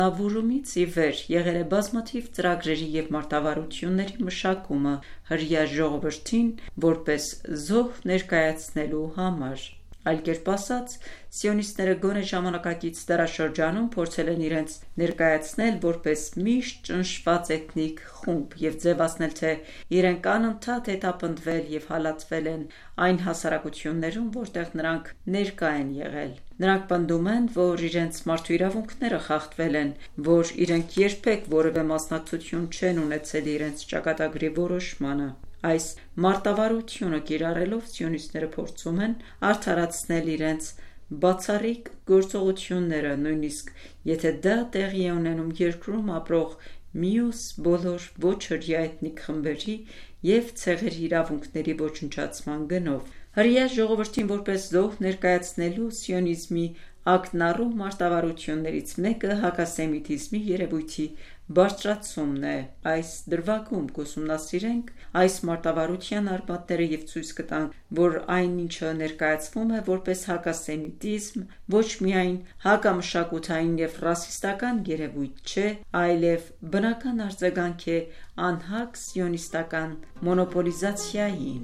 Նավուրումից ի վեր եղել է բազմաթիվ ծրագրերի և մարտավարությունների մշակումը հրեա ժողովրդին որպես զոհ ներկայացնելու համար։ Այլ կերպ ասած, սիոնիստները գոնե ժամանակակից դարաշրջանում փորձել են իրենց ներկայացնել որպես միշտ ճնշված էթնիկ խումբ և ձևացնել, թե իրենք անընդհատ հետապնդվել և հալածվել են այն հասարակություններում, որտեղ նրանք ներկա են եղել։ Նրանք պնդում են, որ իրենց մարդու իրավունքները խախտվել են, որ իրենք երբեք որևէ մասնակցություն չեն ունեցել իրենց ճակատագրի որոշմանը։ Այս մարտավարությունը կիրառելով սիոնիստները փորձում են արդարացնել իրենց բացառիկ գործողությունները, նույնիսկ եթե դա տեղի է ունենում երկրում ապրող մյուս բոլոր ոչ հրեա էթնիկ խմբերի և ցեղերի իրավունքների ոչնչացման գնով։ Հրեա ժողովրդին որպես զոհ ներկայացնելու սիոնիզմի ակնառու մարտավարություններից մեկը հակասեմիտիզմի երևույթի բարձրացումն է։ Այս դրվագում կուսումնասիրենք այս մարտավարության արմատները և ցույց կտանք, որ այն, ինչը ներկայացվում է որպես հակասեմիտիզմ, ոչ միայն հակամշակութային և ռասիստական երևույթ չէ, այլև բնական արձագանք է անհակ սիոնիստական մոնոպոլիզացիային։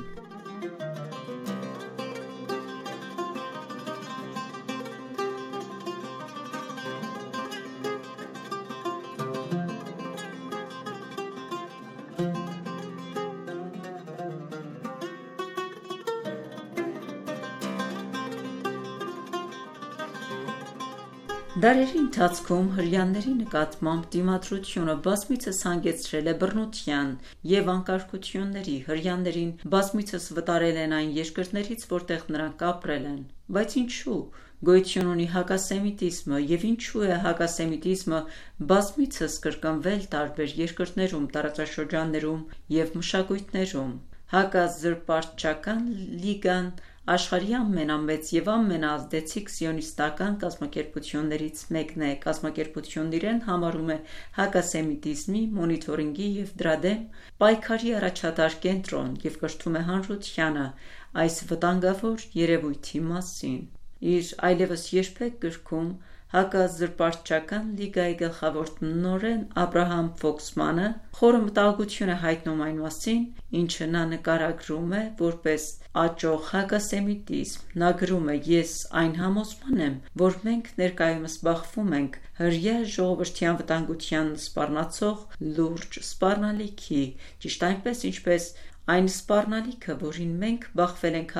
Դարերի ընթացքում հրեաների նկատմամբ դիմադրությունը բազմիցս հանգեցրել է բռնության և անկարգությունների, հրեաներին բազմիցս վտարել են այն երկրներից, որտեղ նրանք ապրել են։ Բայց ինչու՞ գոյություն ունի հակասեմիտիզմը և ինչու է հակասեմիտիզմը բազմիցս կրկնվել տարբեր երկրներում, տարածաշրջաններում և մշակույթներում։ Հակազրպարտչական լիգան աշխարհի ամենամեծ և ամենաազդեցիկ սիոնիստական կազմակերպություններից մեկն է։ Կազմակերպությունն իրեն համարում է հակասեմիտիզմի մոնիթորինգի և դրա դեմ պայքարի առաջատար կենտրոն և կրթում է հանրությանը այս վտանգավոր երևույթի մասին։ Իր «Այլևս երբեք» գրքում հակազրպարտչական լիգայի գլխավոր տնօրեն Աբրահամ Ֆոքսմանը խորը մտահոգություն է հայտնում այն մասին, ինչը նա նկարագրում է որպես աճող հակասեմիտիզմ։ Նա գրում է. «Ես այն համոզման եմ, որ մենք ներկայումս բախվում ենք հրեա ժողովրդի անվտանգությանն սպառնացող լուրջ սպառնալիքի, ճիշտ այնպես, ինչպես այն սպառնալիքը, որին մենք բախվել ենք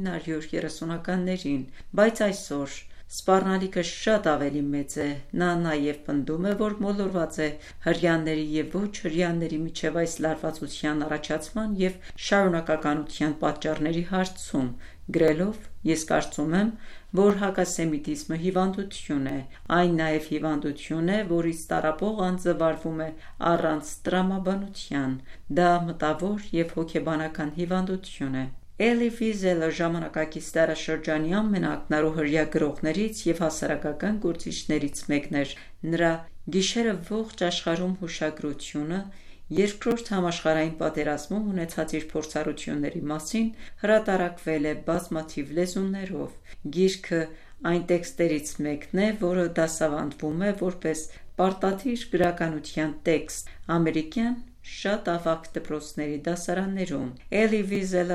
1930-ականներին, բայց այսօր սպառնալիքը շատ ավելի մեծ է»։ Նա նաև պնդում է, որ մոլորված է հրեաների և ոչ հրեաների միջև այս լարվածության առաջացման և շարունակականության պատճառների հարցում, գրելով. «Ես կարծում եմ, որ հակասեմիտիզմը հիվանդություն է։ Այն նաև հիվանդություն է, որից տառապող անձը վարվում է առանց տրամաբանության։ Դա մտավոր և հոգեբանական հիվանդություն է»։ Էլի Վիզելը ժամանակակից դարաշրջանի ամենաակնառու հրեա գրողներից և հասարակական գործիչներից մեկն էր։ Նրա «Գիշերը ողջ աշխարհում» հուշագրությունը Երկրորդ համաշխարհային պատերազմում ունեցած իր փորձառությունների մասին հրատարակվել է բազմաթիվ լեզուներով։ Գիրքը այն տեքստերից մեկն է, որը դասավանդվում է որպես պարտադիր գրականության տեքստ ամերիկյան շատ ավագ դպրոցների դասարաններում։ Էլի Վիզելը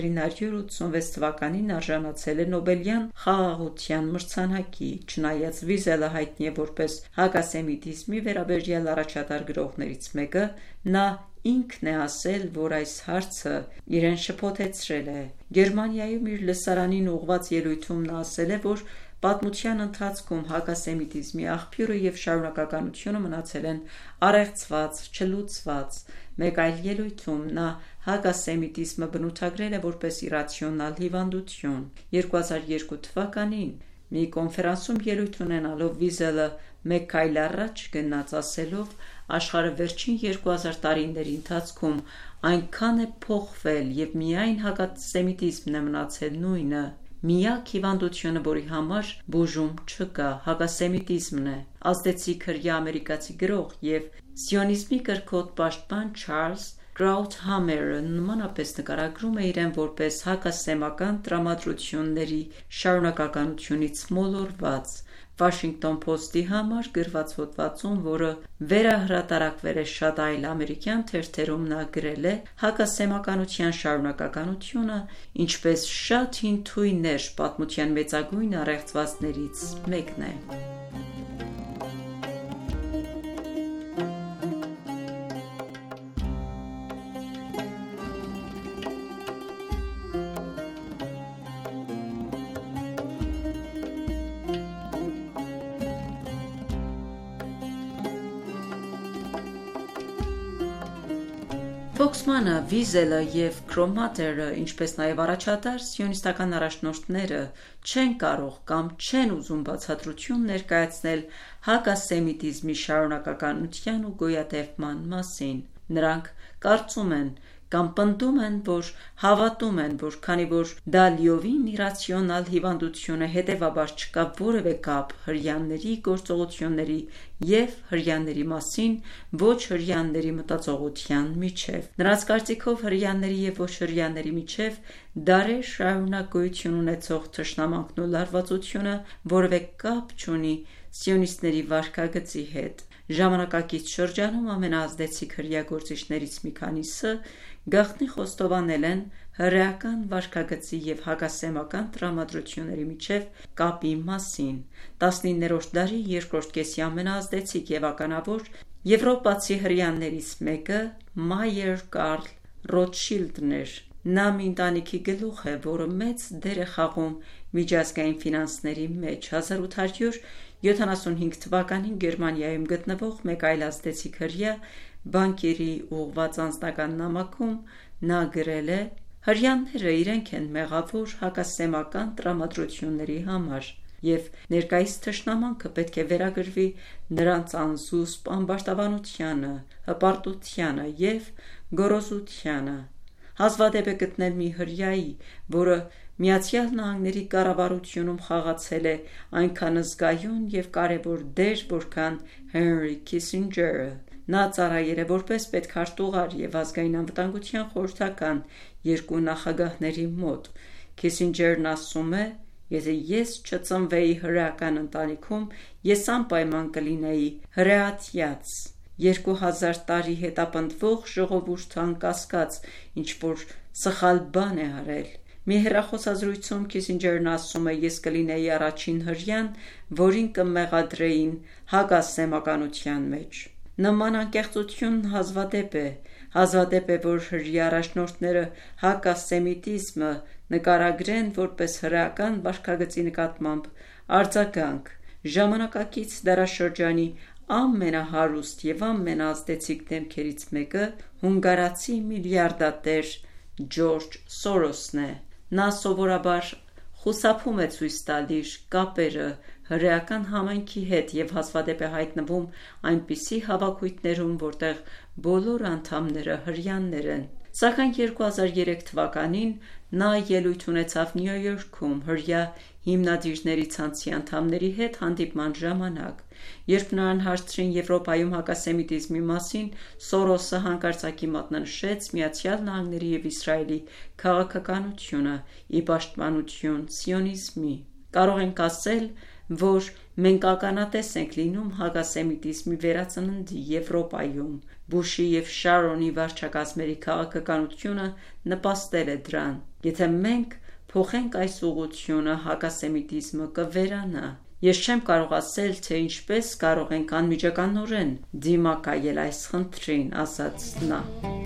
1986 թվականին արժանացել է Նոբելյան խաղաղության մրցանակի։ Չնայած Վիզելը հայտնի է որպես հակասեմիտիզմի վերաբերյալ առաջատար գրողներից մեկը, նա ինքն է ասել, որ այս հարցը իրեն շփոթեցրել է։ Գերմանիայում իր լսարանին ուղղված ելույթում նա ասել է, որ պատմության ընթացքում հակասեմիտիզմի աղբյուրը և շարունակականությունը մնացել են առեղծված, չլուծված։ Մեկ այլ ելույթում նա հակասեմիտիզմը բնութագրել է որպես իռացիոնալ հիվանդություն։ 2002 թվականին մի կոնֆերանսում ելույթ ունենալով Վիզելը մեկ քայլ առաջ գնաց, ասելով. «Աշխարհը վերջին 2000 տարիների ընթացքում այնքան է փոխվել և միայն հակասեմիտիզմն է մնացել նույնը։ Միակ հիվանդությունը, որի համար բուժում չկա, հակասեմիտիզմն է»։ Ազդեցիկ հրեա ամերիկացի գրող և սիոնիզմի կրքոտ պաշտպան Չարլզ Կրաութհամերը նմանապես նկարագրում է իրեն որպես հակասեմական տրամադրությունների շարունակականությունից մոլորված։ Washington Post-ի համար գրված հոդվածում, որը վերահրատարակվել է շատ այլ ամերիկյան թերթերում, նա գրել է. «Հակասեմականության շարունակականությունը, ինչպես շատ հին թույներ, պատմության մեծագույն առեղծվածներից մեկն է»։ Ֆոքսմանը, Վիզելը և Քրոմատերը, ինչպես նաև առաջատար սիոնիստական առաջնորդները չեն կարող կամ չեն ուզում բացատրություն ներկայացնել հակասեմիտիզմի շարունակականության ու գոյատևման մասին։ Նրանք կարծում են կամ պնդում են, որ հավատում են, որ քանի որ դա լիովին իռացիոնալ հիվանդություն է, հետևաբար չկա որևէ կապ հրեաների գործողությունների և հրեաների մասին ոչ հրեաների մտածողության միջև։ Նրանց կարծիքով հրեաների և ոչ հրեաների միջև դարեր շարունակ գոյություն ունեցող թշնամանքն ու լարվածությունը որևէ կապ չունի սիոնիստների վարքագծի հետ։ Ժամանակակից շրջանում ամենաազդեցիկ հրեա գործիչներից մի քանիսը գաղտնի խոստովանել են հրեական վարքագծի և հակասեմական տրամադրությունների միջև կապի մասին։ 19-րդ դարի երկրորդ կեսի ամենաազդեցիկ և ականավոր եվրոպացի հրեաներից մեկը Մայեր Կարլ Ռոտշիլդն էր։ Նա մի ընտանիքի գլուխ է, որը մեծ դեր է խաղում միջազգային ֆինանսների մեջ։ 1875 թվականին Գերմանիայում գտնվող մեկ այլ ազդեցիկ հրեա բանկերի ուղղված անձնական նամակում նա գրել է. «Հրեաները իրենք են մեղավոր հակասեմական տրամադրությունների համար, և ներկայիս թշնամանքը պետք է վերագրվի նրանց անզուսպ ամբարտավանությանը, հպարտությանը և գոռոզությանը։ Հազվադեպ է գտնել մի հրեայի, որը ԱՄՆ-ի կառավարությունում խաղացել է այնքան զգայուն և կարևոր դեր, որքան Հենրի Քիսինջերը։ Նա ծառայել է որպես պետքարտուղար և ազգային անվտանգության խորհրդական երկու նախագահների մոտ։ Քիսինջերն ասում է. «Եթե ես չծնվեի հրեական ընտանիքում, ես անպայման կլինեի հրեատյաց, 2000 տարի հետապնդվող ժողովուրդը անկասկած ինչ-որ սխալ բան է արել»։ Մի հեռախոսազրույցում Քիսինջերն ասում է. «Ես կլինեի առաջին հրեան, որին կմեղադրեին հակասեմականության մեջ»։ Նման անկեղծությունն հազվադեպ է, որ հրեա առաջնորդները հակասեմիտիզմը նկարագրեն որպես հրեական վարքագծի նկատմամբ արձագանք։ Ժամանակակից դարաշրջանի ամենահարուստ և ամենաազդեցիկ դեմքերից մեկը հունգարացի միլիարդատեր Ջորջ Սորոսն է։ Նա սովորաբար խուսափում է ցույց տալ իր կապերը հրեական համայնքի հետ և հազվադեպ է հայտնվում այնպիսի հավաքույթներում, որտեղ բոլոր անդամները հրեաներ են։ Սակայն 2003 թվականին նա ելույթ ունեցավ Նյու Յորքում հրեա հիմնադիրների ցանցի անդամների հետ հանդիպման ժամանակ։ Երբ նրան հարցրին Եվրոպայում հակասեմիտիզմի մասին, Սորոսը հանկարծակի մատնանշեց ԱՄՆ-ի և Իսրայելի քաղաքականությունը ի պաշտպանություն սիոնիզմի։ «Կարող ենք ասել, որ մենք ականատես ենք լինում հակասեմիտիզմի վերածննդի Եվրոպայում։ Բուշի և Շարոնի վարչակազմերի քաղաքականությունը նպաստել է դրան։ Եթե մենք փոխենք այս ուղղությունը, հակասեմիտիզմը կվերանա։ Ես չեմ կարող ասել, թե ինչպես կարող ենք անմիջականորեն դիմակայել այս խնդրին»,- ասաց նա։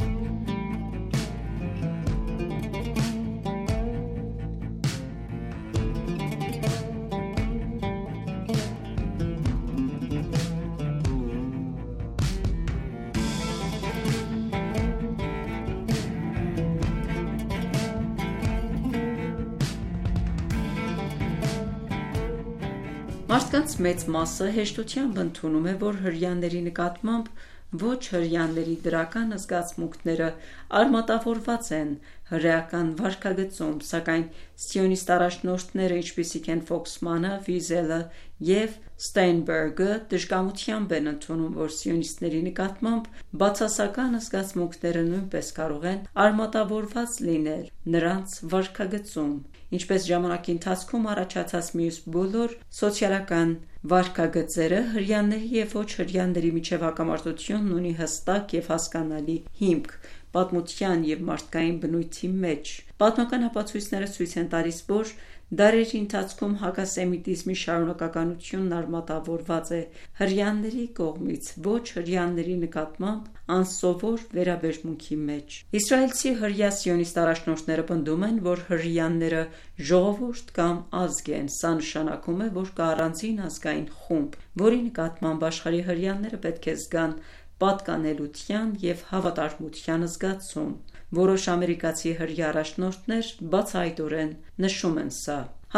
Մարդկանց մեծ մասը հեշտությամբ ընդունում է, որ հրեաների նկատմամբ ոչ հրեաների դրական զգացմունքները արմատավորված են հրեական վարքագծում, սակայն սիոնիստ առաջնորդները, ինչպիսիք են Ֆոքսմանը, Վիզելը և Ստեյնբերգը, դժկամությամբ են ընդունում, որ սիոնիստների նկատմամբ բացասական զգացմունքները նույնպես կարող են արմատավորված լինել նրանց վարքագծում։ ինչպես ժամանակի ընթացքում առաջացած մյուս բոլոր սոցիալական վարքագծերը, հրեաների և ոչ հրեաների միջև հակամարտությունն ունի հստակ և հասկանալի հիմք պատմության և մարդկային բնույթի մեջ։ Պատմական ապացույցները ցույց են տալիս, որ դարերի ընթացքում հակասեմիտիզմի շարունակականությունն արմատավորված է հրեաների կողմից ոչ հրեաների նկատմամբ անսովոր վերաբերմունքի մեջ։ Իսրայելցի հրեա սիոնիստ առաջնորդները պնդում են, որ հրեաները ժողովուրդ կամ ազգ են։ Սա նշանակում է, որ կա առանձին ազգային խումբ, որի նկատմամբ աշխարհի հրեաները պետք է զգան պատկանելության և հավատարմության զգացում։ Որոշ ամերիկացի հրեա առաջնորդներ բացահայտորեն նշում են սա։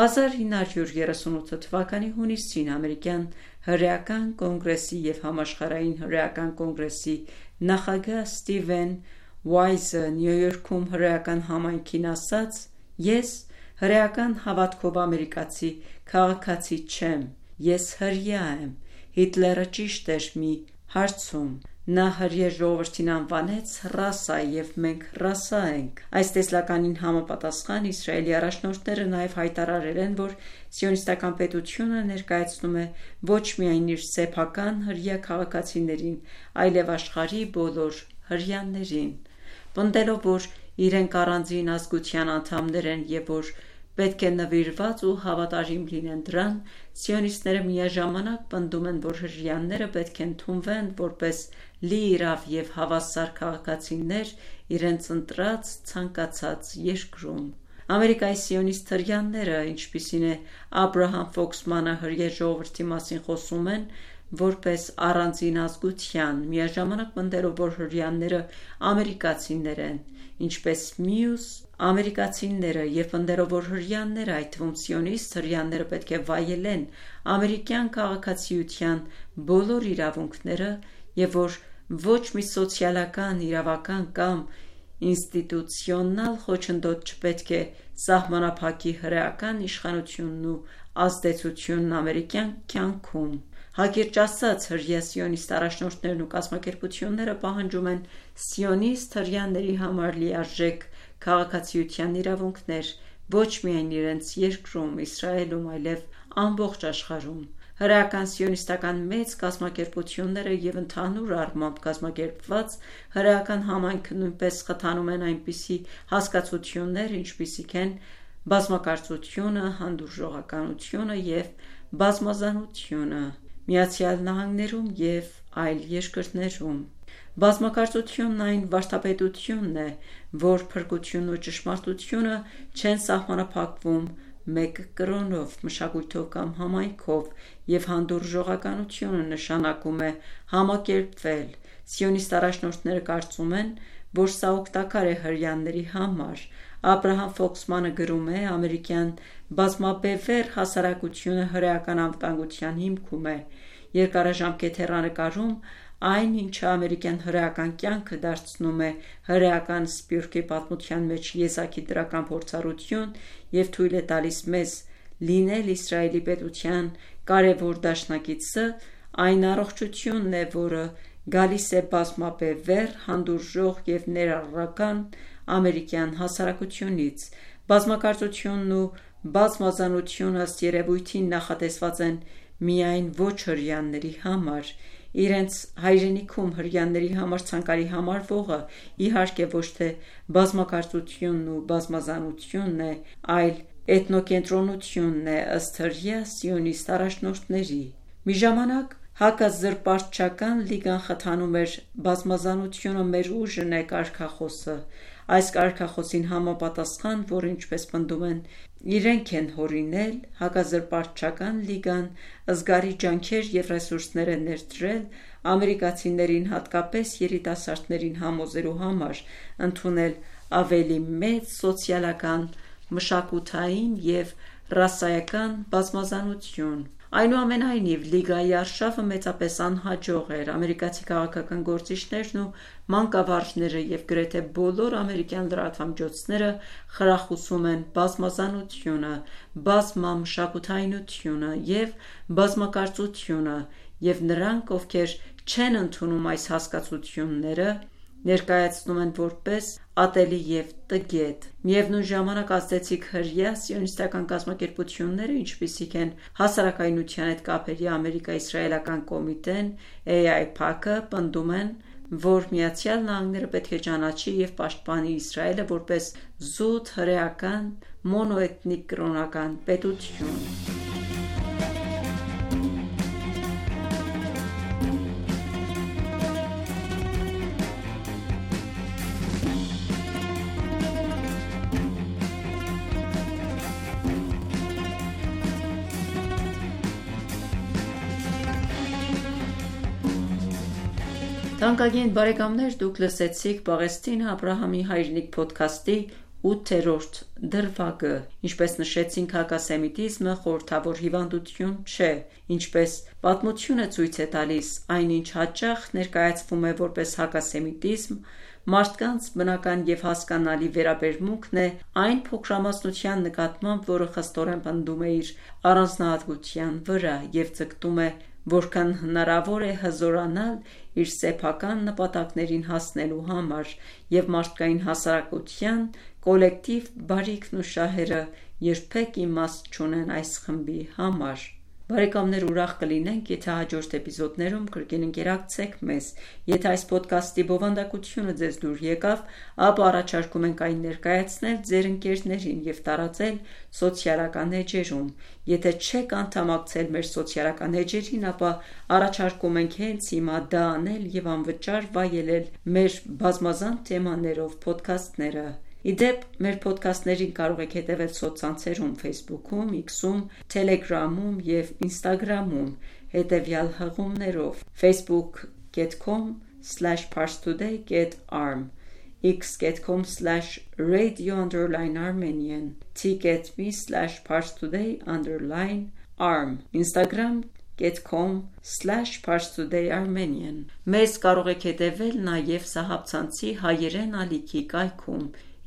1938 թվականի հունիսին ամերիկյան հրեական կոնգրեսի և համաշխարհային հրեական կոնգրեսի նախագահ Ստիվեն Վայզը Նյու Յորքում հրեական համայնքին ասաց. «Ես հրեական հավատքով ամերիկացի քաղաքացի չեմ, ես հրեա եմ։ Հիտլերը ճիշտ էր մի հարցում։ Նա հրեա ժողովրդին անվանեց ռասա, և մենք ռասա ենք»։ Այս տեսլականին համապատասխան Իսրայելի առաջնորդները նաև հայտարարել են, որ սիոնիստական պետությունը ներկայացնում է ոչ միայն իր սեփական հրեա քաղաքացիներին, այլև աշխարհի բոլոր հրեաներին։ Պնդելով, որ իրենք առանձին ազգության անդամներ են և որ պետք է նվիրված ու հավատարիմ լինեն դրան, սիոնիստները միաժամանակ պնդում են, որ հրեաները պետք է ընդունվեն որպես լիիրավ և հավասար քաղաքացիներ իրենց ընտրած ցանկացած երկրում։ Ամերիկայի սիոնիստ հրեաները, ինչպիսին է Աբրահամ Ֆոքսմանը, հրեա ժողովրդի մասին խոսում են որպես առանձին ազգության, միաժամանակ պնդելով, որ հրեաները ամերիկացիներ են, ինչպես մյուս ամերիկացիները, և պնդելով, որ հրեաները, այդ թվում սիոնիստ հրեաները, պետք է վայելեն ամերիկյան քաղաքացիության բոլոր իրավունքները և որ ոչ մի սոցիալական, իրավական կամ ինստիտուցիոնալ խոչընդոտ չպետք է սահմանափակի հրեական իշխանությունն ու ազդեցությունն ամերիկյան կյանքում։ Հակիրճ ասած, հրեա սիոնիստ առաջնորդներն ու կազմակերպությունները պահանջում են սիոնիստ հրեաների համար լիարժեք քաղաքացիության իրավունքներ ոչ միայն իրենց երկրում՝ Իսրայելում, այլև ամբողջ աշխարհում։ Հրեական սիոնիստական մեծ կազմակերպությունները և ընդհանուր առմամբ կազմակերպված հրեական համայնքը նույնպես խթանում են այնպիսի հասկացություններ, ինչպիսիք են բազմակարծությունը, հանդուրժողականությունը և բազմազանությունը ԱՄՆ-ում և այլ երկրներում։ Բազմակարծությունն այն վարդապետությունն է, որ փրկությունն ու ճշմարտությունը չեն սահմանափակվում մեկ կրոնով, մշակույթով կամ համայնքով, և հանդուրժողականությունը նշանակում է համակերպվել։ Սիոնիստ առաջնորդները կարծում են, որ սա օգտակար է հրեաների համար։ Աբրահամ Ֆոքսմանը գրում է. «Ամերիկյան բազմաբևեռ հասարակությունը հրեական անվտանգության հիմքում է։ Երկարաժամկետ հեռանկարում այն, ինչը ամերիկյան հրեական կյանքը դարձնում է հրեական սփյուռքի պատմության մեջ եզակի դրական փորձառություն և թույլ է տալիս մեզ լինել Իսրայելի պետության կարևոր դաշնակիցը, այն առողջությունն է, որը գալիս է բազմաբևեռ, հանդուրժող և ներառական ամերիկյան հասարակությունից։ Բազմակարծությունն ու բազմազանությունը ըստ երևույթին նախատեսված են միայն ոչ հրեաների համար։ Իրենց հայրենիքում հրեաների համար ցանկալի համարվողը, իհարկե, ոչ թե բազմակարծությունն ու բազմազանությունն է, այլ էթնոկենտրոնությունն է, ըստ հրեա սիոնիստ առաջնորդների»։ Մի ժամանակ Հակազրպարտչական լիգան խթանում էր «Բազմազանությունը մեր ուժն է» կարգախոսը։ Այս կարգախոսին համապատասխան, որը, ինչպես պնդում են, իրենք են հորինել, Հակազրպարտչական լիգան զգալի ջանքեր և ռեսուրսներ է ներդրել ամերիկացիներին, հատկապես երիտասարդներին համոզելու համար ընդունել ավելի մեծ սոցիալական, մշակութային և ռասայական բազմազանություն։ Այնուամենայնիվ, լիգայի արշավը մեծապես անհաջող էր։ Ամերիկացի քաղաքական գործիչներն ու մանկավարժները և գրեթե բոլոր ամերիկյան լրատվամիջոցները խրախուսում են բազմազանությունը, բազմամշակութայնությունը և բազմակարծությունը, և նրանք, ովքեր չեն ընդունում այս հասկացությունները, ներկայացնում են որպես ատելի և տգետ։ Միևնույն ժամանակ ազդեցիկ հրեա սիոնիստական կազմակերպությունները, ինչպիսիք են Հասարակայնության հետ կապերի ամերիկա-իսրայելական կոմիտեն AIPAC-ը, պնդում են, որ ԱՄՆ-ը պետք է ճանաչի և պաշտպանի Իսրայելը որպես զուտ հրեական մոնոէթնիկ կրոնական պետություն։ Թանկագին բարեկամներ, դուք լսեցիք Պաղեստինը Աբրահամի հայրենիք փոդքասթի 8-րդ դրվագը։ Ինչպես նշեցինք, հակասեմիտիզմը խորհրդավոր հիվանդություն չէ, ինչպես պատմությունը ցույց է տալիս, այնինչ հաճախ ներկայացվում է որպես հակասեմիտիզմ, մարդկանց բնական և հասկանալի վերաբերմունքն է այն փոքրամասնության նկատմամբ, որը խստորեն պնդում է իր առանձնահատկության վրա և ձգտում է որքան հնարավոր է հզորանալ իր սեփական նպատակներին հասնելու համար և մարդկային հասարակության կոլեկտիվ բարիքն ու շահերը երբեք իմաստ չունեն այս խմբի համար։ Բարեկամներ, ուրախ կլինենք, եթե հաջորդ էպիզոդներում կրկին ընկերակցեք մեզ։ Եթե այս փոդքասթի բովանդակությունը ձեզ դուր եկավ, ապա առաջարկում ենք այն ներկայացնել ձեր ընկերներին և տարածել սոցիալական էջերում։ Եթե չեք անդամակցել մեր սոցիալական էջերին, ապա առաջարկում ենք հենց հիմա դա անել և անվճար վայելել մեր բազմազան թեմաներով փոդքասթները։ Ի դեպ, մեր փոդքասթներին կարող եք հետևել սոցցանցերում Facebook-ում, X-ում, Telegram-ում և Instagram-ում հետևյալ հղումներով՝ facebook.com/parstoday.arm, x.com/radio_armenian, t.me/parstoday_arm, instagram.com/parstodayarmenian։ Մեզ կարող եք հետևել նաև Սահապցանցի հայերեն ալիքի կայքում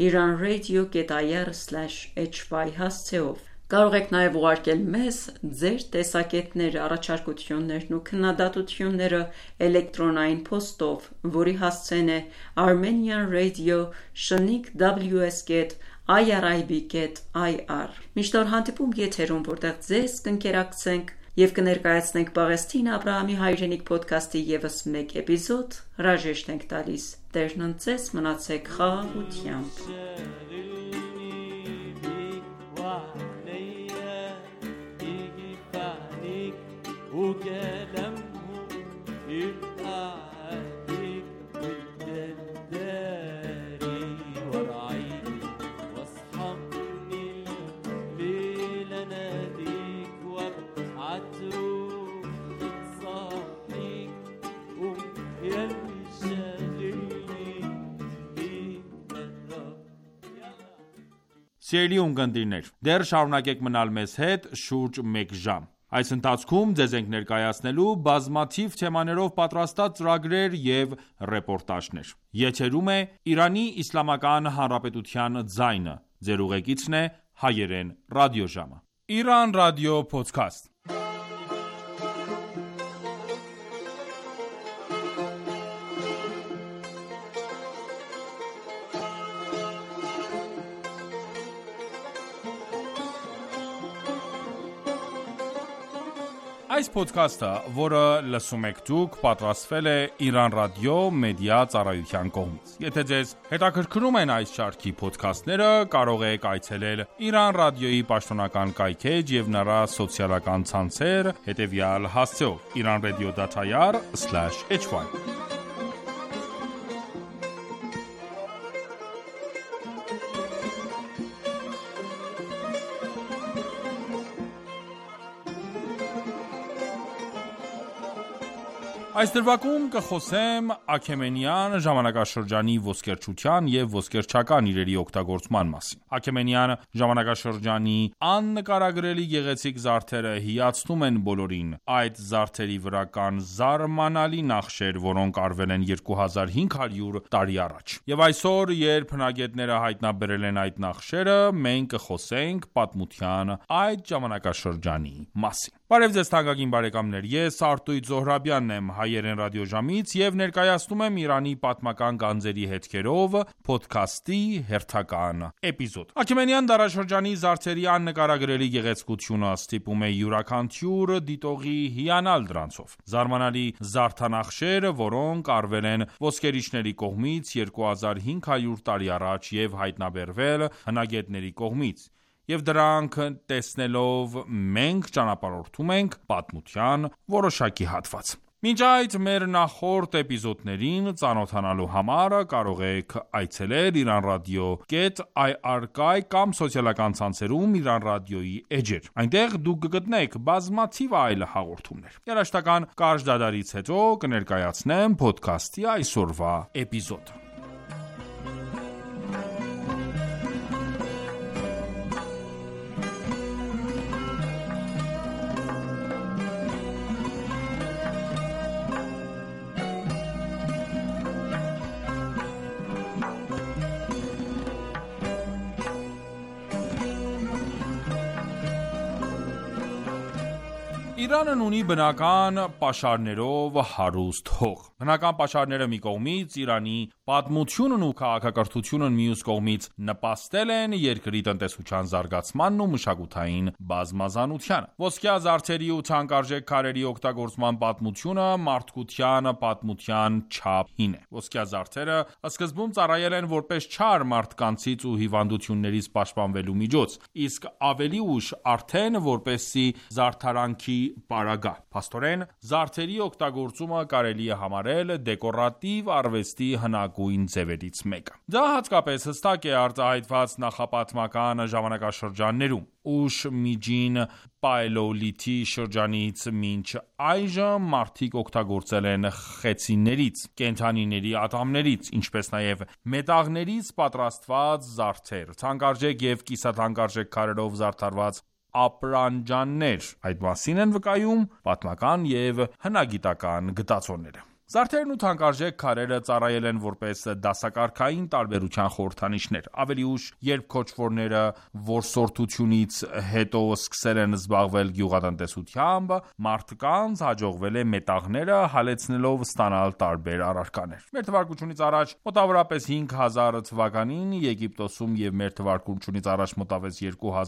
iranradio.ir/hy հասցեով։ Կարող եք նաև ուղարկել մեզ ձեր տեսակետները, առաջարկություններն ու քննադատությունները էլեկտրոնային փոստով, որի հասցեն է armenianradio@ws.irib.ir։ Մինչ նոր հանդիպում եթերում, որտեղ ձեզ կընկերակցենք և կներկայացնենք Պաղեստինը Աբրահամի հայրենիք փոդքասթի ևս մեկ էպիզոդ, հրաժեշտ ենք տալիս։ Տերն ընդ ձեզ, մնացեք խաղաղությամբ։ Սիրելի ունկնդիրներ, դեռ շարունակեք մնալ մեզ հետ շուրջ մեկ ժամ։ Այս ընթացքում ձեզ ենք ներկայացնելու բազմաթիվ թեմաներով պատրաստած ծրագրեր և ռեպորտաժներ։ Եթերում է Իրանի Իսլամական Հանրապետության ձայնը։ Ձեր ուղեկիցն է հայերեն ռադիոժամը։ Iran Radio Podcast։ Այս ոդքասթը, որը լսում եք դուք, պատրաստվել է Iran Radio մեդիա ծառայության կողմից։ Եթե ձեզ հետաքրքրում են այս շարքի ոդքասթները, կարող եք այցելել Iran Radio-ի պաշտոնական կայքէջ և նրա սոցիալական ցանցեր հետևյալ հասցեով՝ iranradio.ir/hy։ Այս դրվագում կխոսեմ Աքեմենյան ժամանակաշրջանի ոսկերչության և ոսկերչական իրերի օգտագործման մասին։ Աքեմենյան ժամանակաշրջանի աննկարագրելի գեղեցիկ զարդերը հիացնում են բոլորին։ Այդ զարդերի վրա կան զարմանալի նախշեր, որոնք արվել են 2500 տարի առաջ։ Եվ այսօր, երբ հնագետները հայտնաբերել են այդ նախշերը, մենք կխոսենք պատմության այդ ժամանակաշրջանի մասին։ Բարև ձեզ թանկագին բարեկամներ, ես Արտույտ Զոհրաբյանն եմ, հայերեն ռադիոժամից եւ ներկայացնում եմ Իրանի պատմական գանձերի հետքերով ոդքասթի հերթական էպիզոդ։ Աքեմենյան դարաշրջանի զարդերի աննկարագրելի գեղեցկությունը ստիպում է յուրաքանչյուր դիտողի հիանալ դրանցով։ Զարմանալի զարդանախշեր, որոնք արվել են ոսկերիչների կողմից 2500 տարի առաջ եւ հայտնաբերվել հնագետների կողմից, եւ դրանք տեսնելով մենք ճանապարհորդում ենք պատմության որոշակի հատված։ Մինչ այդ մեր նախորդ էպիզոդներին ծանոթանալու համար կարող եք այցելել iranradio.ir կամ սոցիալական ցանցերում Iran Radio-ի էջեր։ Այնտեղ դուք կգտնեք բազմաթիվ այլ հաղորդումներ։ Երաշտական կարճ դադարից հետո կներկայացնեմ ոդքասթի այսօրվա էպիզոդը։ Իրանն ունի բնական պաշարներով հարուստ հող։ Բնական պաշարները մի կողմից, Իրանի պատմությունն ու քաղաքակրթությունն մյուս կողմից նպաստել են երկրի տնտեսության զարգացմանն ու մշակութային բազմազանությանը։ Ոսկյա զարդերի ու թանկարժեք քարերի օգտագործման պատմությունը մարդկության պատմության չափին է։ Ոսկյա զարդերը սկզբում ծառայել են որպես չար մարդկանցից ու հիվանդություններից պաշտպանվելու միջոց, իսկ ավելի ուշ արդեն որպեսզի զարդարանքի պարագա։ Փաստորեն, զարդերի օգտագործումը կարելի է համարել դեկորատիվ արվեստի հնագույն ձևերից մեկը։ Դա հատկապես հստակ է արտահայտված նախապատմական ժամանակաշրջաններում։ Ուշ միջին պալեոլիթի շրջանից մինչ այժմ մարդիկ օգտագործել են խեցիներից, կենդանիների ատամներից, ինչպես նաև մետաղներից պատրաստված զարդեր, թանկարժեք և կիսաթանկարժեք քարերով զարդարված ապրանջաններ։ Այդ մասին են վկայում պատմական և հնագիտական գտածոները։ Զարդերն ու թանկարժեք քարերը ծառայել են որպես դասակարգային տարբերության խորհրդանիշներ։ Ավելի ուշ, երբ քոչվորները որսորդությունից հետո սկսել են զբաղվել գյուղատնտեսությամբ, մարդկանց հաջողվել է մետաղները հալեցնելով ստանալ տարբեր առարկաներ։ Մեր թվարկությունից առաջ մոտավորապես 5000 թվականին Եգիպտոսում եւ մեր թվարկությունից առաջ մոտավորապես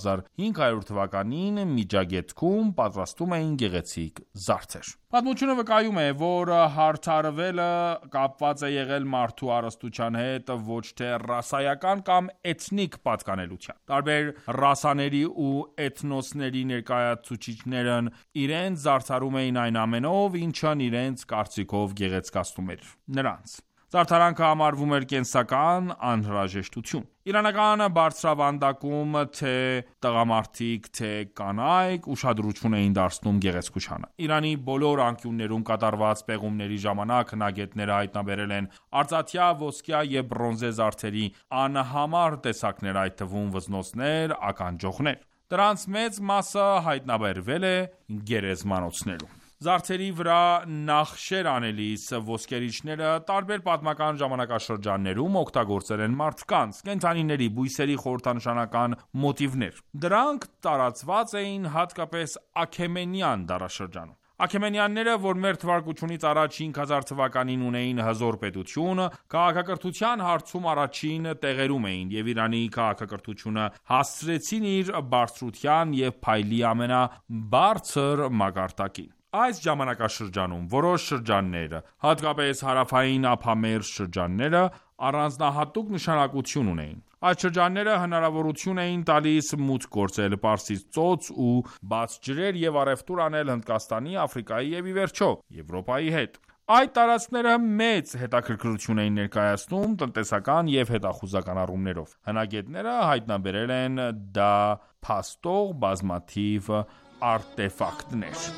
2500 թվականին Միջագետքում պատրաստում էին գեղեցիկ զարդեր։ Պատմությունը վկայում է, որ հարդարվելը կապված է եղել մարդու հարստության հետ ոչ թե ռասայական կամ էթնիկ պատկանելությամբ։ Տարբեր ռասաների ու էթնոսների ներկայացուցիչներն իրենց զարդարում էին այն ամենով, ինչն իրենց կարծիքով գեղեցկացնում էր նրանց։ Զարդարանքը համարվում էր կենսական անհրաժեշտություն։ Իրանական բարձրավանդակում թե տղամարդիկ, թե կանայք ուշադրություն էին դարձնում գեղեցկությանը։ Իրանի բոլոր անկյուններում կատարված պեղումների ժամանակ հնագետները հայտնաբերել են արծաթյա, ոսկյա և բրոնզե զարդերի անհամար տեսակներ, այդ թվում վզնոցներ, ականջողներ։ Դրանց մեծ մասը հայտնաբերվել է գերեզմանոցներում։ Զարդերի վրա նախշեր անելիս ոսկերիչները տարբեր պատմական ժամանակաշրջաններում օգտագործել են մարդկանց, կենդանիների, բույսերի խորհրդանշական մոտիվներ։ Դրանք տարածված էին հատկապես Աքեմենյան դարաշրջանում։ Աքեմենյանները, որ մեր թվարկությունից առաջ 5000 թվականին ունեին հզոր պետություն, քաղաքակրթության հարցում առաջին տեղերում էին եւ Իրանի քաղաքակրթությունը հասցրեցին իր բարձրության եւ փայլի ամենաբարձր մակարդակին։ Այս ժամանակաշրջանում որոշ շրջաններ, հատկապես հարավային ափամերձ շրջանները, առանձնահատուկ նշանակություն ունեին։ Այդ շրջանները հնարավորություն էին տալիս մուտք գործել Պարսից ծոց ու բաց ջրեր եւ առևտուր անել Հնդկաստանի, Աֆրիկայի եւ ի վերջո Եվրոպայի հետ։ Այդ տարածքները մեծ հետաքրքրություն էին ներկայացնում տնտեսական եւ հետախուզական առումներով։ Հնագետները հայտնաբերել են դա փաստող բազմաթիվ արտեֆակտներ։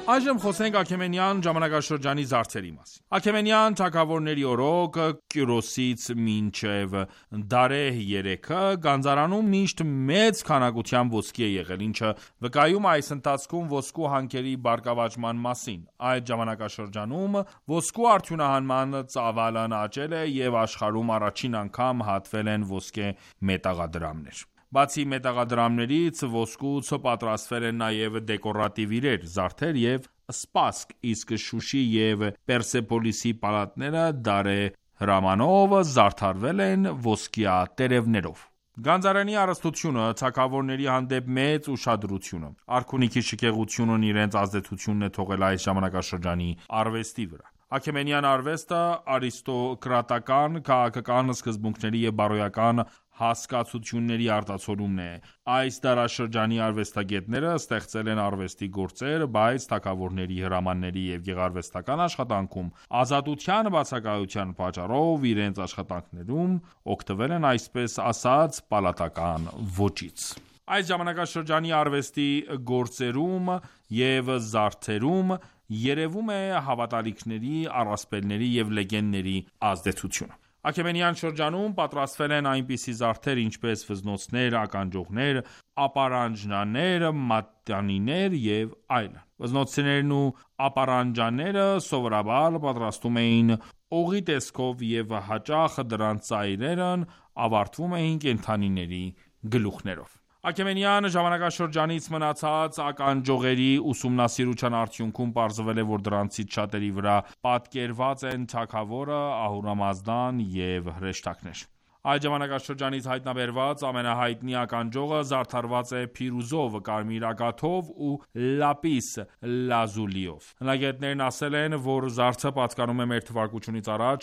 Այժմ խոսենք Աքեմենյան ժամանակաշրջանի զարդերի մասին։ Աքեմենյան թագավորների օրոք Կյուրոսից մինչև Դարեհ 3-ը գանձարանում միշտ մեծ քանակությամբ ոսկի է եղել, ինչը վկայում է այս ընթացքում ոսկու հանքերի բարգավաճման մասին։ Այդ ժամանակաշրջանում ոսկու արդյունահանման ծավալն աճել է և աշխարհում առաջին անգամ հատվել են ոսկե մետաղադրամներ։ Բացի մետաղադրամներից, ոսկուց պատրաստվել են նաև դեկորատիվ իրեր, զարդեր և սպասք, իսկ Շուշի և Պերսեպոլիսի պալատները դարեհ հրամանով զարդարվել են ոսկյա տերևներով։ Գանձարանի հարստությունը, թագավորների հանդեպ մեծ ուշադրությունը, արքունիքի շքեղությունն իրենց ազդեցությունն է թողել այս ժամանակաշրջանի արվեստի վրա։ Աքեմենյան արվեստը արիստոկրատական, քաղաքական սկզբունքների և բարոյական հասկացությունների արտացոլումն է։ Այս դարաշրջանի արվեստագետները ստեղծել են արվեստի գործեր, բայց թագավորների, հրամանների և գեղարվեստական աշխատանքում ազատության բացակայության պատճառով իրենց աշխատանքներում օգտվել են այսպես ասած պալատական ոճից։ Այս ժամանակաշրջանի արվեստի գործերում և զարդերում երևում է հավատալիքների, առասպելների և լեգենդների ազդեցությունը։ Աքեմենյան շրջանում պատրաստվել են այնպիսի զարդեր, ինչպես վզնոցներ, ականջողներ, ապարանջաններ, մատանիներ և այլն։ Վզնոցներն ու ապարանջանները սովորաբար պատրաստում էին օղի տեսքով և հաճախ դրանց ծայրերն ավարտվում էին կենդանիների գլուխներով։ Աքեմենյան ժամանակաշրջանից մնացած ականջողերի ուսումնասիրության արդյունքում պարզվել է, որ դրանցից շատերի վրա պատկերված են թագավորը, Ահուրամազդան և հրեշտակներ։ Այդ ժամանակաշրջանից հայտնաբերված ամենահայտնի ականջողը զարդարված է փիրուզով, կարմիր ագաթով ու լապիս լազուլիով։ Հնագետներն ասել են, որ զարդը պատկանում է մ.թ.ա.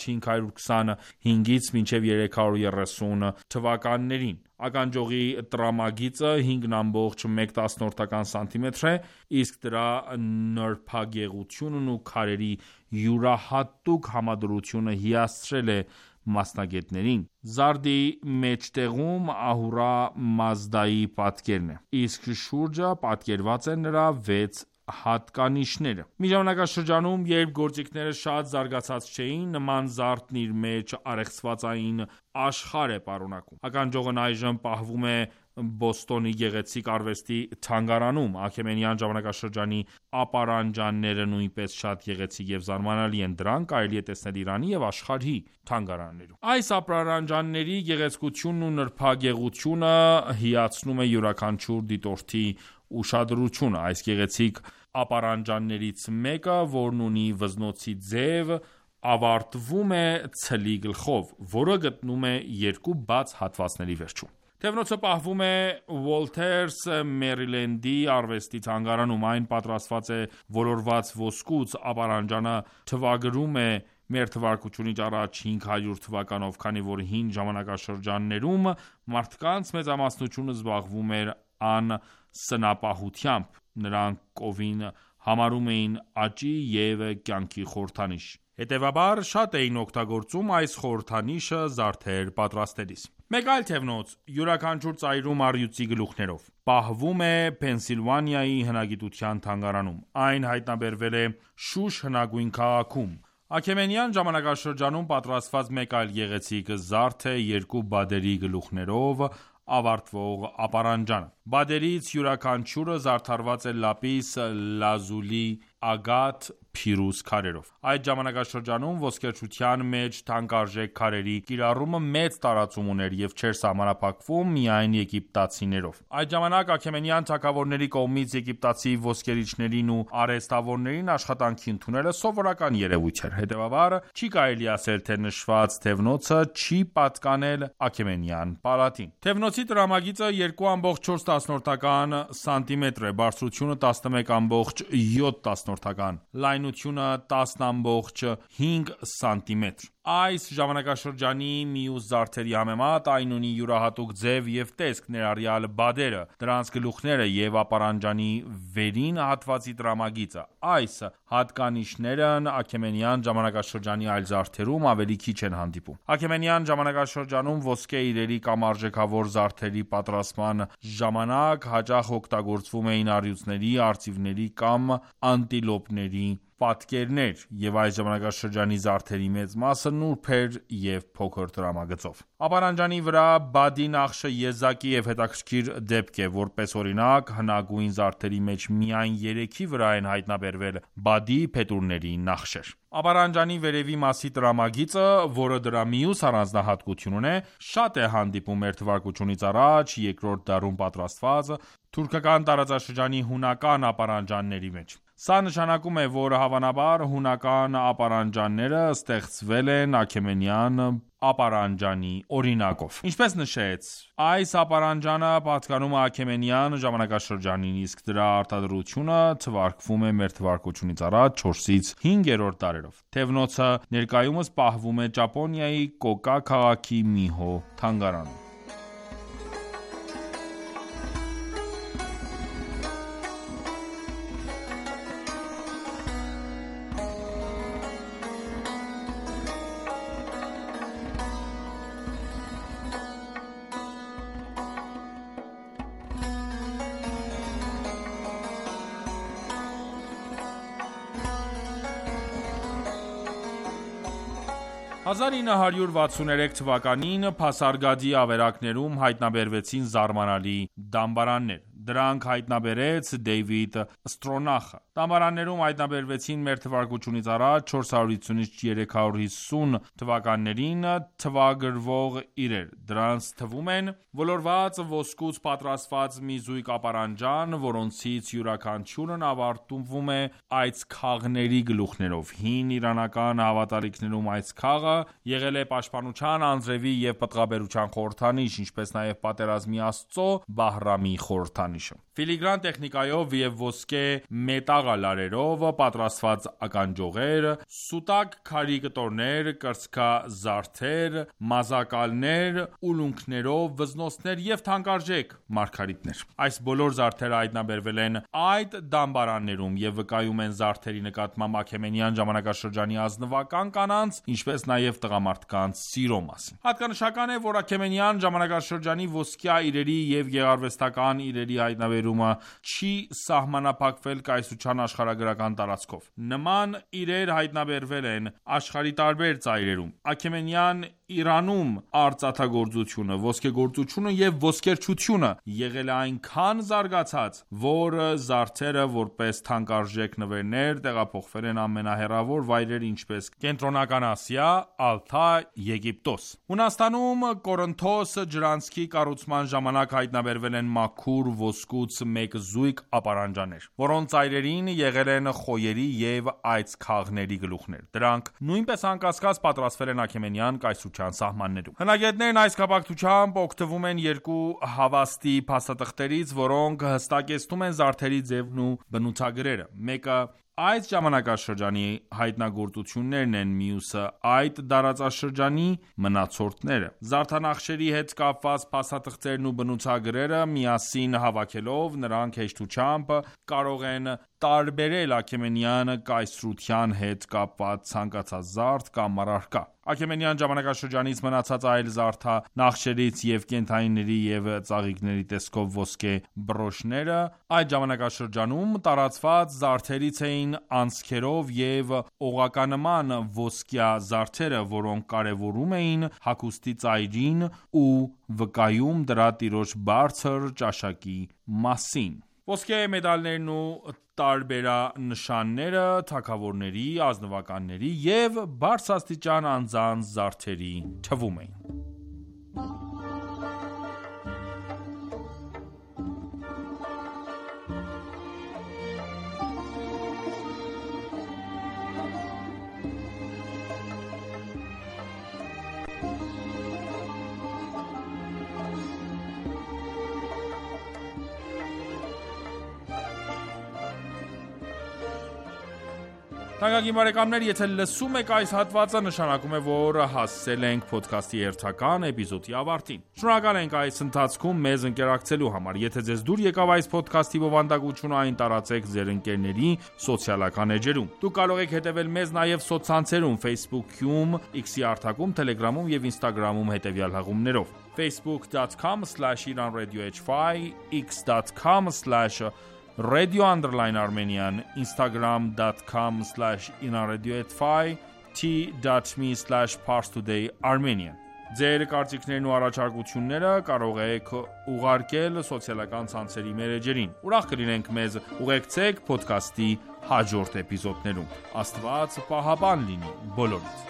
525-ից մինչև 330 թվականներին։ Ականջողի տրամագիծը 5,1 սանտիմետր է, իսկ դրա նրբագեղությունն ու քարերի յուրահատուկ համադրությունը հիասցրել է մասնագետներին։ Զարդի մեջտեղում Ահուրա Մազդայի պատկերն է, իսկ շուրջը պատկերված են նրա 6 հատկանիշները։ Մի ժամանակաշրջանում, երբ գործիքները շատ զարգացած չէին, նման զարդն իր մեջ առեղծվածային աշխարհ է պարունակում։ Ականջողն այժմ պահվում է Բոստոնի գեղեցիկ արվեստի թանգարանում։ Աքեմենյան ժամանակաշրջանի ապարանջանները նույնպես շատ գեղեցիկ և զարմանալի են։ Դրանք կարելի է տեսնել Իրանի և աշխարհի թանգարաններում։ Այս ապարանջանների գեղեցկությունն ու նրբագեղությունը հիացնում է յուրաքանչյուր դիտորդի ուշադրությունը։ Այս գեղեցիկ ապարանջաններից մեկը, որն ունի վզնոցի ձև, ավարտվում է ցլի գլխով, որը գտնվում է երկու բաց հատվածների վերջում։ Թևնոցը պահվում է Ուոլթերս, Մերիլենդի արվեստի թանգարանում։ Այն պատրաստված է ոլորված ոսկուց։ Ապարանջանը թվագրում է մ.թ.ա. 500 թվականով, քանի որ հին ժամանակաշրջաններում մարդկանց մեծամասնությունը զբաղվում էր անսնապահությամբ։ Նրանք կովին համարում էին աճի և կյանքի խորհրդանիշ։ Հետևաբար շատ էին օգտագործում այս խորհրդանիշը զարդեր պատրաստելիս։ Մեկ այլ թևնոց, յուրաքանչյուր ծայրում առյուծի գլուխներով, պահվում է Փենսիլվանիայի հնագիտության թանգարանում։ Այն հայտնաբերվել է Շուշ հնագույն քաղաքում։ Աքեմենյան ժամանակաշրջանում պատրաստված մեկ այլ գեղեցիկ զարդ է երկու բադերի գլուխներով ավարտվող ապարանջանը։ Բադերից յուրաքանչյուրը զարդարված է լապիս լազուլի ագաթ փիրուզ քարերով։ Այդ ժամանակաշրջանում ոսկերչության մեջ թանկարժեք քարերի կիրառումը մեծ տարածում ուներ և չէր սահմանափակվում միայն եգիպտացիներով։ Այդ ժամանակ աքեմենյան թագավորների կողմից եգիպտացի ոսկերիչներին ու արհեստավորներին աշխատանքի ընդունելը սովորական երևույթ էր։ Հետևաբար, չի կարելի ասել, թե նշված թևնոցը չի պատկանել Աքեմենյան պալատին։ Թևնոցի տրամագիծը 2,4 սանտիմետր է, բարձրությունը 11,7, լայնությունը 10,5 սանտիմետր։ Այս ժամանակաշրջանի մյուս զարդերի համեմատ այն ունի յուրահատուկ ձև և տեսք, ներառյալ բադերը, դրանց գլուխները և ապարանջանի վերին հատվածի տրամագիծը։ Այս հատկանիշներն Աքեմենյան ժամանակաշրջանի այլ զարդերում ավելի քիչ են հանդիպում։ Աքեմենյան ժամանակաշրջանում ոսկե իրերի կամ արժեքավոր զարդերի պատրաստման ժամանակ հաճախ օգտագործվում էին առյուծների, արծիվների կամ անտիլոպների պատկերներ, և այս ժամանակաշրջանի զարդերի մեծ մասը նուրբ էր և փոքր տրամագծով։ Ապարանջանի վրա բադի նախշը եզակի և հետաքրքիր դեպք է, որպես օրինակ, հնագույն զարդերի մեջ միայն 3-ի վրա են հայտնաբերվել բադի փետուրների նախշեր։ Ապարանջանի վերևի մասի տրամագիծը, որը դրա մյուս առանձնահատկություն ունի, շատ է հանդիպում մ.թ.ա. երկրորդ դարում պատրաստված թուրքական տարածաշրջանի հունական ապարանջանների մեջ։ Սա նշանակում է, որ հավանաբար հունական ապարանջանները ստեղծվել են Աքեմենյան ապարանջանի օրինակով։ Ինչպես նշեց, այս ապարանջանը պատկանում է Աքեմենյան ժամանակաշրջանին, իսկ դրա արտադրությունը թվարկվում է մ.թ.ա. 4-ից 5-րդ դարերով։ Թևնոցը ներկայումս պահվում է Ճապոնիայի Կոկա քաղաքի Միհո թանգարանում։ «1963 թվականին Փասարգադի ավերակներում հայտնաբերվեցին զարմանալի դամբարաններ։ Դրանք հայտնաբերեց Դեյվիդ Ստրոնախը։ Դամբարաններում հայտնաբերվեցին մ.թ.ա. 450-350 թվականներին թվագրվող իրեր։ Դրանց թվում են ոլորված ոսկուց պատրաստված մի զույգ ապարանջան, որոնցից յուրաքանչյուրն ավարտվում է այծքաղների գլուխներով։ Հին իրանական հավատալիքներում այծքաղը եղել է պաշտպանության, անձրևի և պտղաբերության խորհրդանիշ, ինչպես նաև պատերազմի աստծո Բահրամի խորհրդանիշը։ Ֆիլիգրան տեխնիկայով և ոսկե մետաղալարերով պատրաստված ականջողեր, սուտակ քարի կտորներ, կրծքազարդեր, մազակալներ, ուլունքներով, վզնոցներ և թանկարժեք մարգարիտներ։ Այս բոլոր զարդերը հայտնաբերվել են այդ դամբարաններում և վկայում են զարդերի նկատմամբ աքեմենյան ժամանակաշրջանի ազնվական կանանց, ինչպես նաև տղամարդկանց սիրո մասին։ Հատկանշական է, որ աքեմենյան ժամանակաշրջանի ոսկյա իրերի և գեղարվեստական իրերի հայտնաբերումը չի սահմանափակվել կայսրության աշխարհագրական տարածքով։ Նման իրեր հայտնաբերվել են աշխարհի տարբեր ծայրերում։ Աքեմենյան Իրանում արծաթագործությունը, ոսկեգործությունը և ոսկերչությունը եղել է այնքան զարգացած, որ զարդերը որպես թանկարժեք նվերներ տեղափոխվել են ամենահեռավոր վայրեր, ինչպես Կենտրոնական Ասիա, Ալթայ, Եգիպտոս։ Հունաստանում Կորինթոս ջրանցքի կառուցման ժամանակ հայտնաբերվել են մաքուր ոսկուց մեկ զույգ ապարանջաններ, որոնց ծայրերին եղել են խոյերի և այծքաղների գլուխներ։ Դրանք նույնպես անկասկած պատրաստվել են Աքեմենյան կայսրության սահմաններում։ Հնագետներն այս կապակցությամբ օգտվում են երկու հավաստի փաստաթղթերից, որոնք հստակեցնում են զարդերի ձևն ու բնութագրերը։ Մեկը այդ ժամանակաշրջանի հայտնագործություններն են, մյուսը այդ դարաշրջանի մնացորդները։ Զարդանախշերի հետ կապված փաստաթղթերն ու բնութագրերը միասին հավաքելով, նրանք հեշտությամբ կարող են տարբերել աքեմենյան կայսրության հետ կապված ցանկացած զարդ կամ առարկա։ Աքեմենյան ժամանակաշրջանից մնացած այլ զարդանախշերից և կենդանիների և ծաղիկների տեսքով ոսկե բրոշները այդ ժամանակաշրջանում տարածված զարդերից էին անցքերով և օղականման ոսկյա զարդերը, որոնք կարևորում էին հագուստի ծայրին ու վկայում դրա տիրոջ բարձր ճաշակի մասին։ Ոսկե մեդալներն ու տարբերանշանները թագավորների, ազնվականների և բարձրաստիճան անձանց զարդերի թվում էին։ Թանկագին բարեկամներ, եթե լսում եք այս հատվածը, նշանակում է, որ հասել ենք ոդքասթի հերթական էպիզոդի ավարտին։ Շնորհակալ ենք այս ընթացքում մեզ ընկերակցելու համար։ Եթե ձեզ դուր եկավ այս ոդքասթի բովանդակությունը, այն տարածեք ձեր ընկերների սոցիալական էջերում։ Դուք կարող եք հետևել մեզ նաև սոցցանցերում Facebook-ում, X-ի արտակում, Telegram-ում եւ Instagram-ում հետևյալ հղումներով. facebook.com/iranradiohy, x.com/radio_Armenian, instagram.com/iranradiohy, t.me/parstoday_armenian Ձեր կարծիքներն ու առաջարկությունները կարող եք ուղարկել սոցիալական ցանցերի մեր էջերին։ Ուրախ կլինենք մեզ ուղեկցեք ոդքասթի հաջորդ էպիզոդներում։ Աստված պահապան լինի բոլորիդ։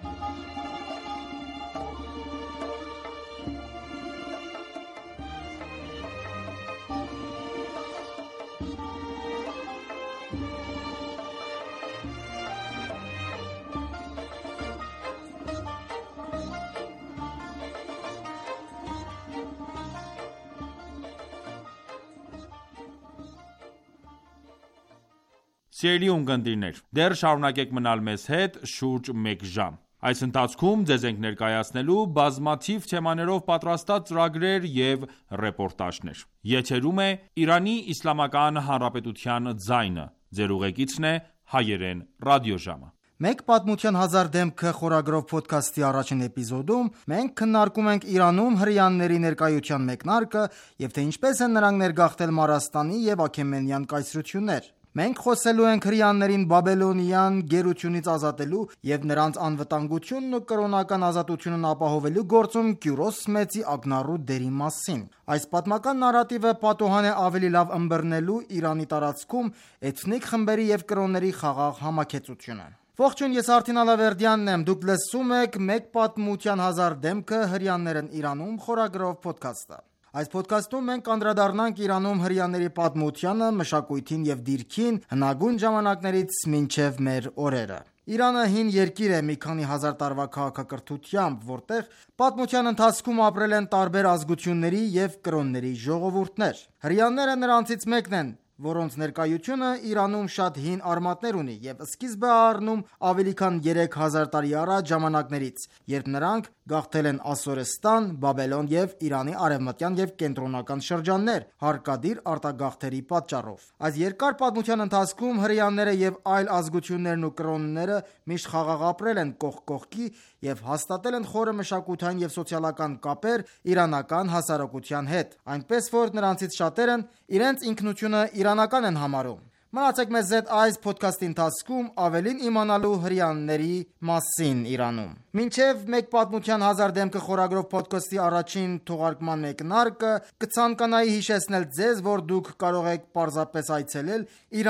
Սիրելի ունկնդիրներ, դեռ շարունակեք մնալ մեզ հետ շուրջ 1 ժամ։ Այս ընթացքում ձեզ ենք ներկայացնելու բազմաթիվ թեմաներով պատրաստած ծրագրեր և ռեպորտաժներ։ Եթերում է Իրանի Իսլամական Հանրապետության ձայնը։ Ձեր ուղեկիցն է Հայերեն ռադիոժամը։ Մեկ պատմության հազար դեմքը խորագրով ոդքասթի առաջին էպիզոդում մենք քննարկում ենք Իրանում հրեաների ներկայության մեկնարկը և թե ինչպես են նրանք ներգաղթել Մարաստանի և Աքեմենյան կայսրություններ։ Մենք խոսելու ենք հրեաներին բաբելոնյան գերությունից ազատելու և նրանց անվտանգությունն ու կրոնական ազատությունն ապահովելու գործում Կյուրոս մեծի ակնառու դերի մասին։ Այս պատմական նարատիվը պատուհան է ավելի լավ ըմբռնելու Իրանի տարածքում էթնիկ խմբերի և կրոնների խաղաղ համակեցությունը։ Ողջույն, ես Արթին Ալավերդյանն եմ, դուք լսում եք «Մեկ պատմության հազար դեմքը հրեաներն Իրանում» խորագրով ոդքասթը։ Այս ոդքասթում մենք կանդրադառնանք Իրանում հրեաների պատմությանը, մշակույթին և դիրքին հնագույն ժամանակներից մինչև մեր օրերը։ Իրանը հին երկիր է մի քանի հազար տարվա քաղաքակրթությամբ, որտեղ պատմության ընթացքում ապրել են տարբեր ազգությունների և կրոնների ժողովուրդներ։ Հրեաները նրանցից մեկն են, որոնց ներկայությունը Իրանում շատ հին արմատներ ունի և սկիզբ է առնում ավելի քան 3000 տարի առաջ ժամանակներից, երբ նրանք գաղթել են Ասորստան, Բաբելոն և Իրանի արևմտյան և կենտրոնական շրջաններ հարկադիր արտագաղթերի պատճառով։ Այս երկար պատմության ընթացքում հրեաները և այլ ազգություններն ու կրոնները միշտ խաղաղ ապրել են կողք կողքի և հաստատել են խորը մշակութային և սոցիալական կապեր իրանական հասարակության հետ, այնպես որ նրանցից շատերն իրենց ինքնությունը իրանական են համարում։ Մնացեք մեզ հետ այս ոդքասթի ընթացքում ավելին իմանալու հրեաների մասին Իրանում։ Մինչև «Մեկ պատմության հազար դեմքը» խորագրով ոդքասթի առաջին թողարկման մեկնարկը կցանկանայի հիշեցնել ձեզ, որ դուք կարող եք պարզապես այցելել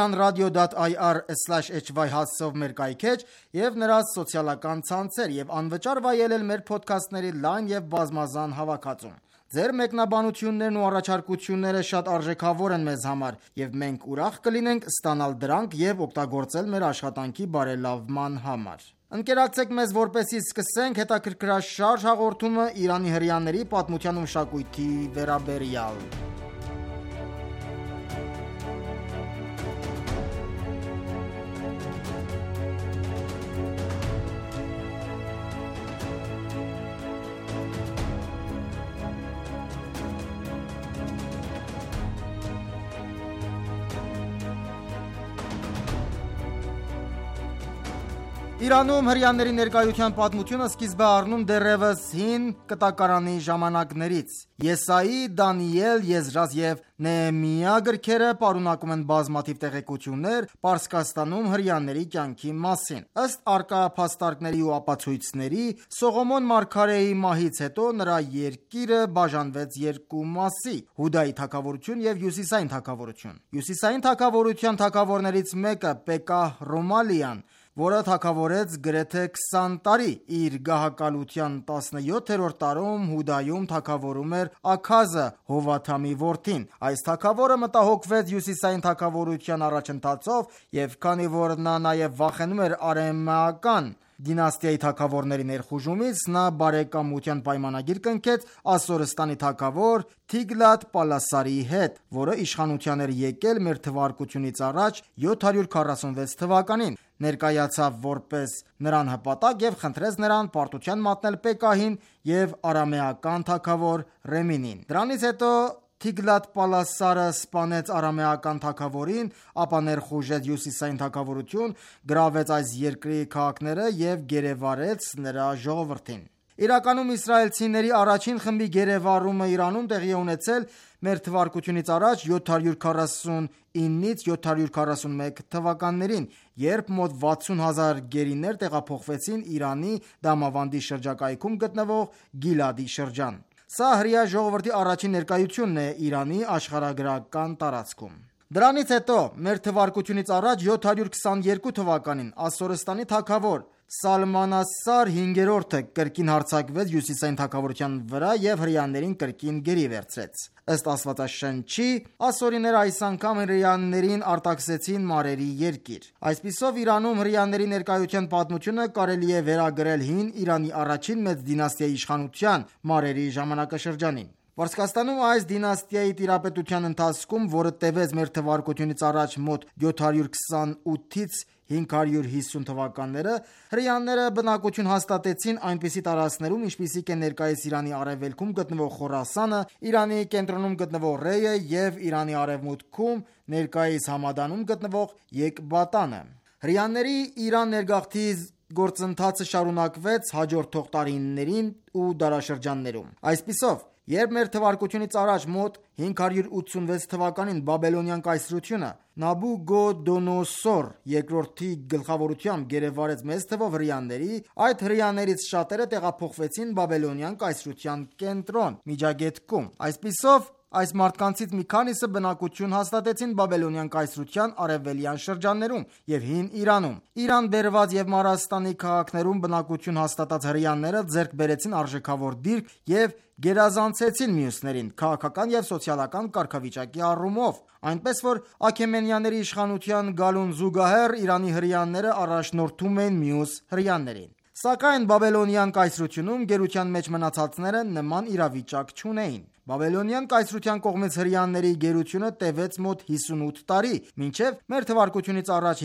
iranradio.ir/hy հասցեով մեր կայքէջ և նրա սոցիալական ցանցեր և անվճար վայելել մեր ոդքասթների լայն և բազմազան հավաքածուն։ Ձեր մեկնաբանություններն ու առաջարկությունները շատ արժեքավոր են մեզ համար, և մենք ուրախ կլինենք ստանալ դրանք և օգտագործել մեր աշխատանքի բարելավման համար։ Ընկերակցեք մեզ, որպեսզի սկսենք հետաքրքրաշարժ հաղորդումը Իրանի հրեաների պատմության ու մշակույթի վերաբերյալ։ Իրանում հրեաների ներկայության պատմությունը սկիզբ է առնում դեռևս հին կտակարանի ժամանակներից։ Եսայի, Դանիել, Եզրաս և Նեեմիա գրքերը պարունակում են բազմաթիվ տեղեկություններ Պարսկաստանում հրեաների կյանքի մասին։ Ըստ առկա փաստարկների ու ապացույցների, Սողոմոն մարգարեի մահից հետո նրա երկիրը բաժանվեց երկու մասի՝ Հուդայի թագավորություն և Հյուսիսային թագավորություն։ Հյուսիսային թագավորության թագավորներից մեկը Պեկահ Ռոմալիան, որը թագավորեց գրեթե 20 տարի։ Իր գահակալության 17-րդ տարում Հուդայում թագավորում էր Աքազը, Հովաթամի որդին։ Այս թագավորը մտահոգվեց Հյուսիսային թագավորության առաջընթացով, և քանի որ նա նաև վախենում էր արեմեական դինաստիայի թագավորների ներխուժումից նա բարեկամության պայմանագիր կնքեց Ասորստանի թագավոր Թիգլաթ Պալասարիի հետ, որը իշխանության էր եկել մեր թվարկությունից առաջ 746 թվականին, ներկայացավ որպես նրան հպատակ եւ խնդրեց նրան պարտության մատնել Պեկահին եւ արամեական թագավոր Ռեմինին։ Դրանից հետո Թիգլաթ Պալասարը սպանեց արամեական թագավորին, ապա ներխուժեց հյուսիսային թագավորություն, գրավեց այս երկրի քաղաքները եւ գերեվարեց նրա ժողովրդին։ Իրականում իսրայելցիների առաջին խմբի գերեվարումը Իրանում տեղի է ունեցել մեր թվարկությունից առաջ 749-ից 741 թվականներին, երբ մոտ 60,000 գերիներ տեղափոխվեցին Իրանի Դամավանդի շրջակայքում գտնվող Գիլադի շրջան։ Սա հրեա ժողովրդի առաջին ներկայությունն է Իրանի աշխարհագրական տարածքում։ Դրանից հետո մեր թվարկությունից առաջ 722 թվականին Ասորստանի թագավոր Սալմանասար 5-րդը կրկին հարձակվեց հյուսիսային թագավորության վրա եւ հրեաներին կրկին գերի վերցրեց։ Ըստ Աստվածաշնչի, ասորիները այս անգամ հրեաներին արտաքսեցին Մարերի երկիր։ Այսպիսով Իրանում հրեաների ներկայության պատմությունը կարելի է վերագրել հին Իրանի առաջին մեծ դինաստիայի իշխանության Մարերի ժամանակաշրջանին։ Պարսկաստանում այս դինաստիայի տիրապետության ընթացքում, որը տևեց մեր թվարկությունից առաջ մոտ 728-ից 550 թվականները, հրեաները բնակություն հաստատեցին այնպիսի տարածքներում, ինչպիսիք են ներկայիս Իրանի արևելքում գտնվող Խորասանը, Իրանի կենտրոնում գտնվող Ռեյը եւ Իրանի արևմուտքում ներկայիս Համադանում գտնվող Եկբատանը։ Հրեաների Իրան ներգաղթի գործընթացը շարունակվեց հաջորդող տարիներին ու դարաշրջաններում։ Այսպիսով, երբ մեր թվարկությունից առաջ մոտ 586 թվականին Բաբելոնյան կայսրությունը Նաբուգոդոնոսոր II գլխավորությամբ գերեվարեց մեծ թվով հրեաների, այդ հրեաներից շատերը տեղափոխվեցին Բաբելոնյան կայսրության կենտրոն Միջագետքում։ Այսպիսով, այս մարդկանցից մի քանիսը բնակություն հաստատեցին Բաբելոնյան կայսրության արևելյան շրջաններում եւ հին Իրանում։ Իրան բերված եւ Մարաստանի քաղաքներում բնակություն հաստատած հրեաները ձեռք բերեցին արժեքավոր դիրք եւ գերազանցեցին մյուսներին քաղաքական եւ սոցիալական կարգավիճակի առումով, այնպես որ Աքեմենյանների իշխանության գալուն զուգահեռ Իրանի հրեաները առաջնորդում են մյուս հրեաներին։ Սակայն Բաբելոնյան կայսրությունում գերության մեջ մնացածները նման իրավիճակ չունեին։ Բաբելոնյան կայսրության կողմից հրեաների գերությունը տևեց մոտ 58 տարի, մինչև մեր թվարկությունից առաջ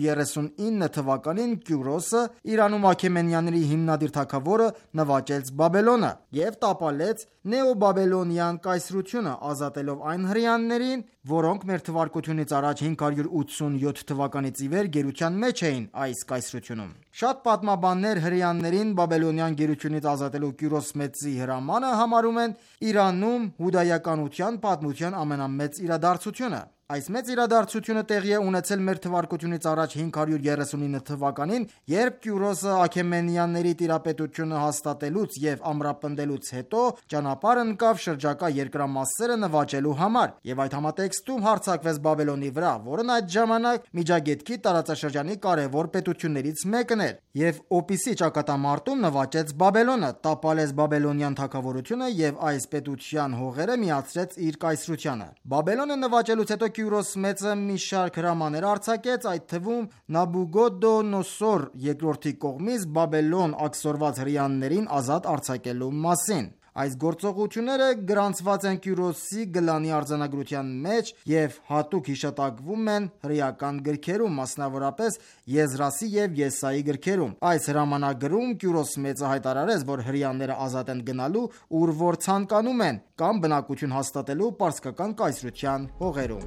539 թվականին Կյուրոսը, Իրանում Աքեմենյանների հիմնադիր թագավորը, նվաճեց Բաբելոնը եւ տապալեց Նեոբաբելոնյան կայսրությունը, ազատելով այն հրեաներին, որոնք մեր թվարկությունից առաջ 587 թվականից ի վեր գերության մեջ էին այս կայսրությունում։ Շատ պատմաբաններ հրեաներին Բաբելոնյան գերությունից ազատելու Կյուրոս մեծի հրամանը համարում են Իրանում հուդայականության պատմության ամենամեծ իրադարձությունը։ Այս մեծ իրադարձությունը տեղի է ունեցել մեր թվարկությունից առաջ 539 թվականին, երբ Կյուրոսը Աքեմենյանների տիրապետությունը հաստատելուց եւ ամրապնդելուց հետո ճանապարհ ընկավ շրջակա երկրամասերը նվաճելու համար, եւ այդ համատեքստում հարձակվեց Բաբելոնի վրա, որն այդ ժամանակ Միջագետքի տարածաշրջանի կարևոր պետություններից մեկն էր, եւ Օպիսի ճակատամարտում նվաճեց Բաբելոնը, տապալեց Բաբելոնյան թագավորությունը եւ այս պետության հողերը միացրեց իր կայսրությանը։ Բաբելոնը նվաճելուց հետո Կյուրոս մեծը մի շարք հրամաներ արձակեց, այդ թվում Նաբուգոդոնոսոր II կողմից Բաբելոն աքսորված հրեաներին ազատ արձակելու մասին։ Այս գործողությունները գրանցված են Կյուրոսի գլանի արձանագրության մեջ եւ հատուկ հիշատակվում են հրեական գրքերում, մասնավորապես Եզրասի եւ Եսայի գրքերում։ Այս հրամանագրում Կյուրոս մեծը հայտարարեց, որ հրեաները ազատ են գնալու ուր որ ցանկանում են կամ բնակություն հաստատելու պարսկական կայսրության հողերում։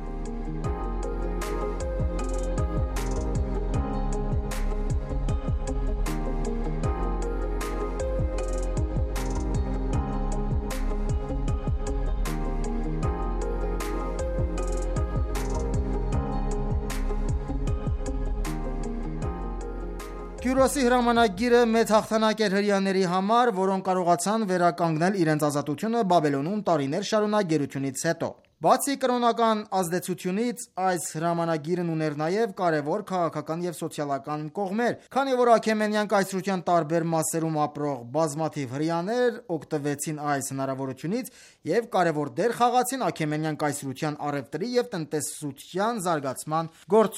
Կյուրոսի հրամանագիրը մեծ հաղթանակ էր հրեաների համար, որոնք կարողացան վերականգնել իրենց ազատությունը Բաբելոնում տարիներ շարունակ գերությունից հետո։ Բացի կրոնական ազդեցությունից, այս հրամանագիրն ուներ նաև կարևոր քաղաքական եւ սոցիալական կողմեր, քանի որ Աքեմենյան կայսրության տարբեր մասերում ապրող բազմաթիվ հրեաներ օգտվեցին այս հնարավորությունից եւ կարևոր դեր խաղացին Աքեմենյան կայսրության առևտրի եւ տնտեսության զարգացման գործում։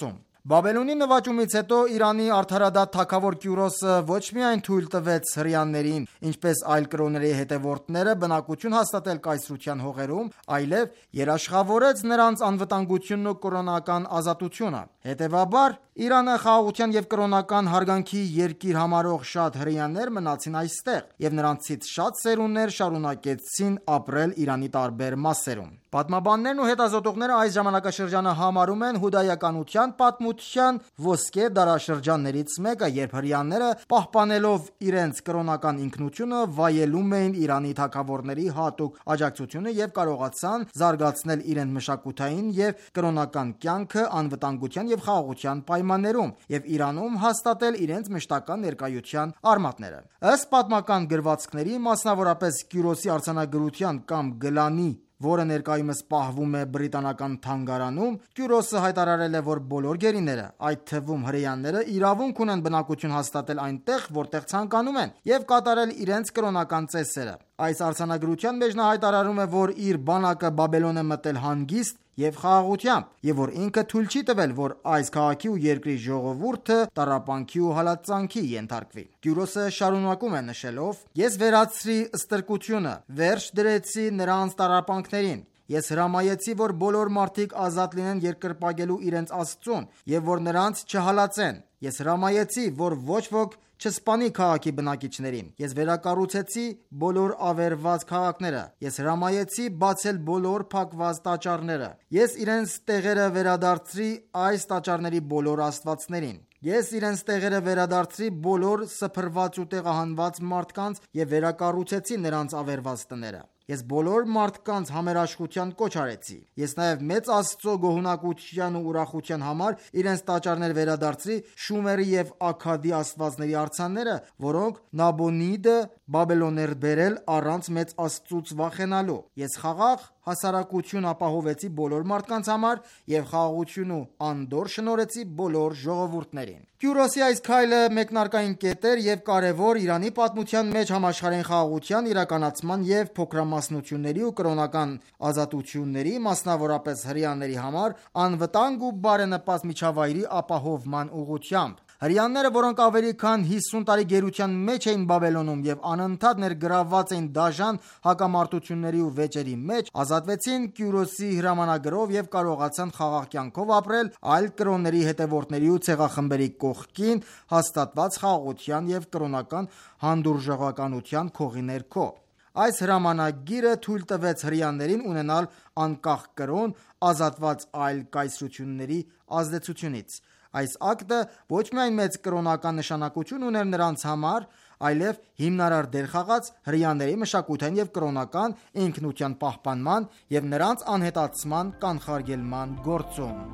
Բաբելոնի նվաճումից հետո Իրանի արդարադատ թագավոր Կյուրոսը ոչ միայն թույլ տվեց հրեաներին, ինչպես այլ կրոնների հետևորդները բնակություն հաստատել կայսրության հողերում, այլև երաշխավորեց նրանց անվտանգությունն ու կրոնական ազատությունը։ Հետևաբար Իրանը խաղաղության եւ կրոնական հարգանքի երկիր համարող շատ հրեաներ մնացին այստեղ, եւ նրանցից շատ սերունդներ շարունակեցին ապրել Իրանի տարբեր մասերում։ Պատմաբաններն ու հետազոտողները այս ժամանակաշրջանը համարում են հուդայականության պատմության ոսկե դարաշրջաններից մեկը, երբ հրեաները, պահպանելով իրենց կրոնական ինքնությունը, վայելում էին Իրանի թագավորների հատուկ աջակցությունը եւ կարողացան զարգացնել իրենց մշակութային եւ կրոնական կյանքը անվտանգության եւ խաղաղության պայմաններում եւ Իրանում հաստատել իրենց մշտական ներկայության արմատները։ Ըստ պատմական գրվածքների, մասնավորապես Կյուրոսի արձանագրության կամ Գլանի, որը ներկայումս պահվում է բրիտանական թանգարանում, Կյուրոսը հայտարարել է, որ բոլոր գերիները, այդ թվում հրեաները, իրավունք ունեն բնակություն հաստատել այնտեղ, որտեղ ցանկանում են, եւ կատարել իրենց կրոնական ծեսերը։ Այս արձանագրության մեջ նա հայտարարում է, որ իր բանակը Բաբելոն է մտել հանգիստ եւ խաղաղությամբ, եւ որ ինքը թույլ չի տվել, որ այս քաղաքի ու երկրի ժողովուրդը տառապանքի ու հալածանքի ենթարկվի։ Կյուրոսը շարունակում է նշելով. «Ես վերացրի ստրկությունը, վերջ դրեցի նրանց տառապանքներին։ Ես հրամայեցի, որ բոլոր մարդիկ ազատ լինեն երկրպագելու իրենց Աստծուն եւ որ նրանց չհալածեն։ Ես հրամայեցի, որ ոչ ոք չսպանի քաղաքի բնակիչներին։ Ես վերակառուցեցի բոլոր ավերված քաղաքները։ Ես հրամայեցի բացել բոլոր փակված տաճարները։ Ես իրենց տեղերը վերադարձրի այս տաճարների բոլոր աստվածներին։ Ես իրենց տեղերը վերադարձրի բոլոր սփռված ու տեղահանված մարդկանց եւ վերակառուցեցի նրանց ավերված տները։ Ես բոլոր մարդկանց համերաշխության կոչ արեցի։ Ես նաև մեծ Աստծո գոհունակության ու ուրախության համար իրենց տաճարներ վերադարձրի Շումերի եւ Աքադի աստվածների արձանները, որոնք Նաբոնիդը Բաբելոն էր բերել առանց մեծ Աստծուց վախենալու։ Ես խաղաղ հասարակություն ապահովեցի բոլոր մարդկանց համար եւ խաղաղություն ու անդորր շնորհեցի բոլոր ժողովուրդներին»։ Կյուրոսի այս քայլը մեկնարկային կետ էր եւ կարեւոր Իրանի պատմության մեջ համաշխարհային խաղաղության իրականացման եւ փոքրամասնությունների ու կրոնական ազատությունների, մասնավորապես հրեաների համար անվտանգ ու բարենպաստ միջավայրի ապահովման ուղղությամբ։ Հրեաները, որոնք ավելի քան 50 տարի գերության մեջ էին Բաբելոնում եւ անընդհատ ներգրավված էին դաժան հակամարտությունների ու վեճերի մեջ, ազատվեցին Կյուրոսի հրամանագրով եւ կարողացան խաղաղ կյանքով ապրել այլ կրոնների հետևորդների ու ցեղախմբերի կողքին հաստատված խաղաղության եւ կրոնական հանդուրժողականության քողի ներքո։ Այս հրամանագիրը թույլ տվեց հրեաներին ունենալ անկախ կրոն, ազատված այլ կայսրությունների ազդեցությունից։ Այս ակտը ոչ միայն մեծ կրոնական նշանակություն ուներ նրանց համար, այլև հիմնարար դեր խաղաց հրեաների մշակութային եւ կրոնական ինքնության պահպանման եւ նրանց անհետացման կանխարգելման գործում։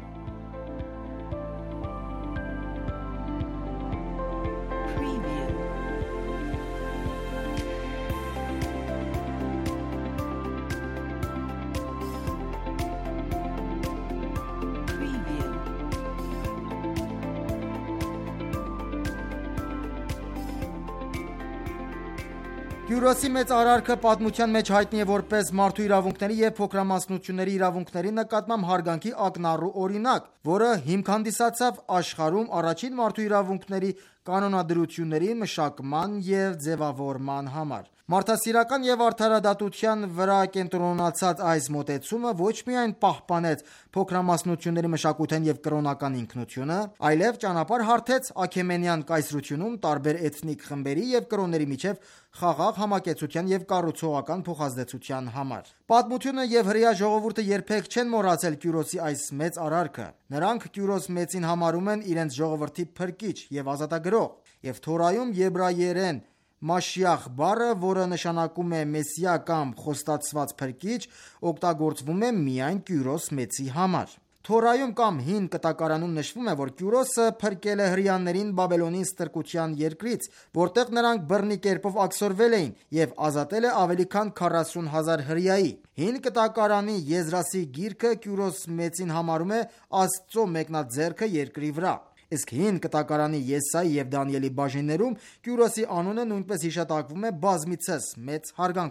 Կյուրոսի մեծ արարքը պատմության մեջ հայտնի է որպես մարդու իրավունքների եւ փոքրամասնությունների իրավունքների նկատմամբ հարգանքի ակնառու օրինակ, որը հիմք հանդիսացավ աշխարհում առաջին մարդու իրավունքների կանոնադրությունների մշակման եւ ձևավորման համար։ Մարդասիրական եւ արդարադատության վրա կենտրոնացած այս մոտեցումը ոչ միայն պահպանեց փոքրամասնությունների մշակութային եւ կրոնական ինքնությունը, այլև ճանապարհ հարթեց Աքեմենյան կայսրությունում տարբեր էթնիկ խմբերի եւ կրոնների միջև խաղաղ համակեցության եւ կառուցողական փոխազդեցության համար։ Պատմությունը եւ հրեա ժողովուրդը երբեք չեն մոռացել Կյուրոսի այս մեծ արարքը։ Նրանք Կյուրոս մեծին համարում են իրենց ժողովրդի փրկիչ եւ ազատագրող, եւ Թորայում եբրայերեն Մաշիախ բառը, որը նշանակում է Մեսիա կամ խոստացված փրկիչ, օգտագործվում է միայն Կյուրոս մեծի համար։ Թորայում կամ հին կտակարանում նշվում է, որ Կյուրոսը փրկել է հրեաներին Բաբելոնի ստրկության երկրից, որտեղ նրանք բռնի կերպով աքսորվել էին, եւ ազատել է ավելի քան 40,000 հրեայի։ Հին կտակարանի Եզրասի գիրքը Կյուրոս մեծին համարում է Աստծո մեկնաձեռքը երկրի վրա։ Իսկ հին կտակարանի Եսայի եւ Դանիելի բաժիններում Կյուրոսի անունը նույնպես հիշատակվում է բազմիցս մեծ հարգանքով։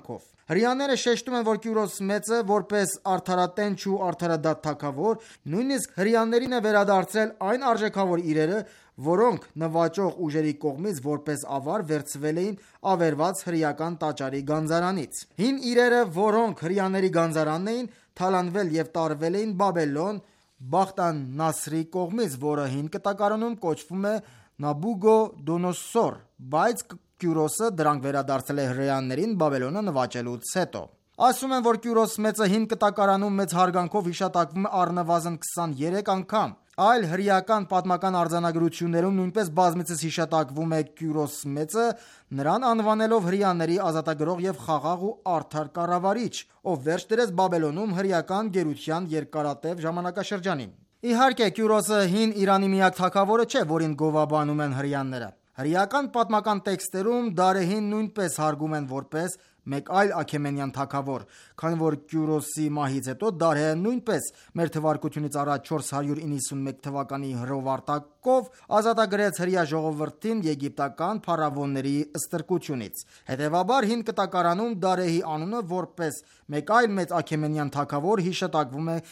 Հրեաները շեշտում են, որ Կյուրոս մեծը որպես արդարատենչ ու արդարադատ թագավոր նույնիսկ հրեաներին է վերադարձրել այն արժեքավոր իրերը, որոնք նվաճող ուժերի կողմից որպես ավար վերցվել էին ավերված հրեական տաճարի գանձարանից։ Հին իրերը, որոնք հրեաների գանձարանն էին, թալանվել եւ տարվել էին Բաբելոն Բախտան-Նասրի կողմից, որը հին կտակարանում կոչվում է Նաբուգոդոնոսոր, բայց Կյուրոսը դրանք վերադարձել է հրեաներին Բաբելոնը նվաճելուց հետո։ Ասում են, որ Կյուրոս մեծը հին կտակարանում մեծ հարգանքով հիշատակվում է առնվազն 23 անգամ։ Այլ հրեական պատմական արձանագրություններում նույնպես բազմիցս հիշատակվում է Կյուրոս մեծը, նրան անվանելով հրեաների ազատագրող եւ խաղաղ ու արդար կառավարիչ, ով վերջ դրեց Բաբելոնում հրեական գերության երկարատև ժամանակաշրջանին։ Իհարկե, Կյուրոսը հին Իրանի միակ թագավորը չէ, որին գովաբանում են հրեաները։ Հրեական պատմական տեքստերում Դարեհին նույնպես հարգում են որպես մեկ այլ Աքեմենյան թագավոր, քանի որ Կյուրոսի մահից հետո Դարեհը նույնպես մեր թվարկությունից առաջ 491 թվականի հրովարտակով ազատագրեց հրեա ժողովրդին եգիպտական փարավոնների ստրկությունից։ Հետևաբար հին կտակարանում Դարեհի անունը որպես մեկ այլ մեծ Աքեմենյան թագավոր հիշատակվում է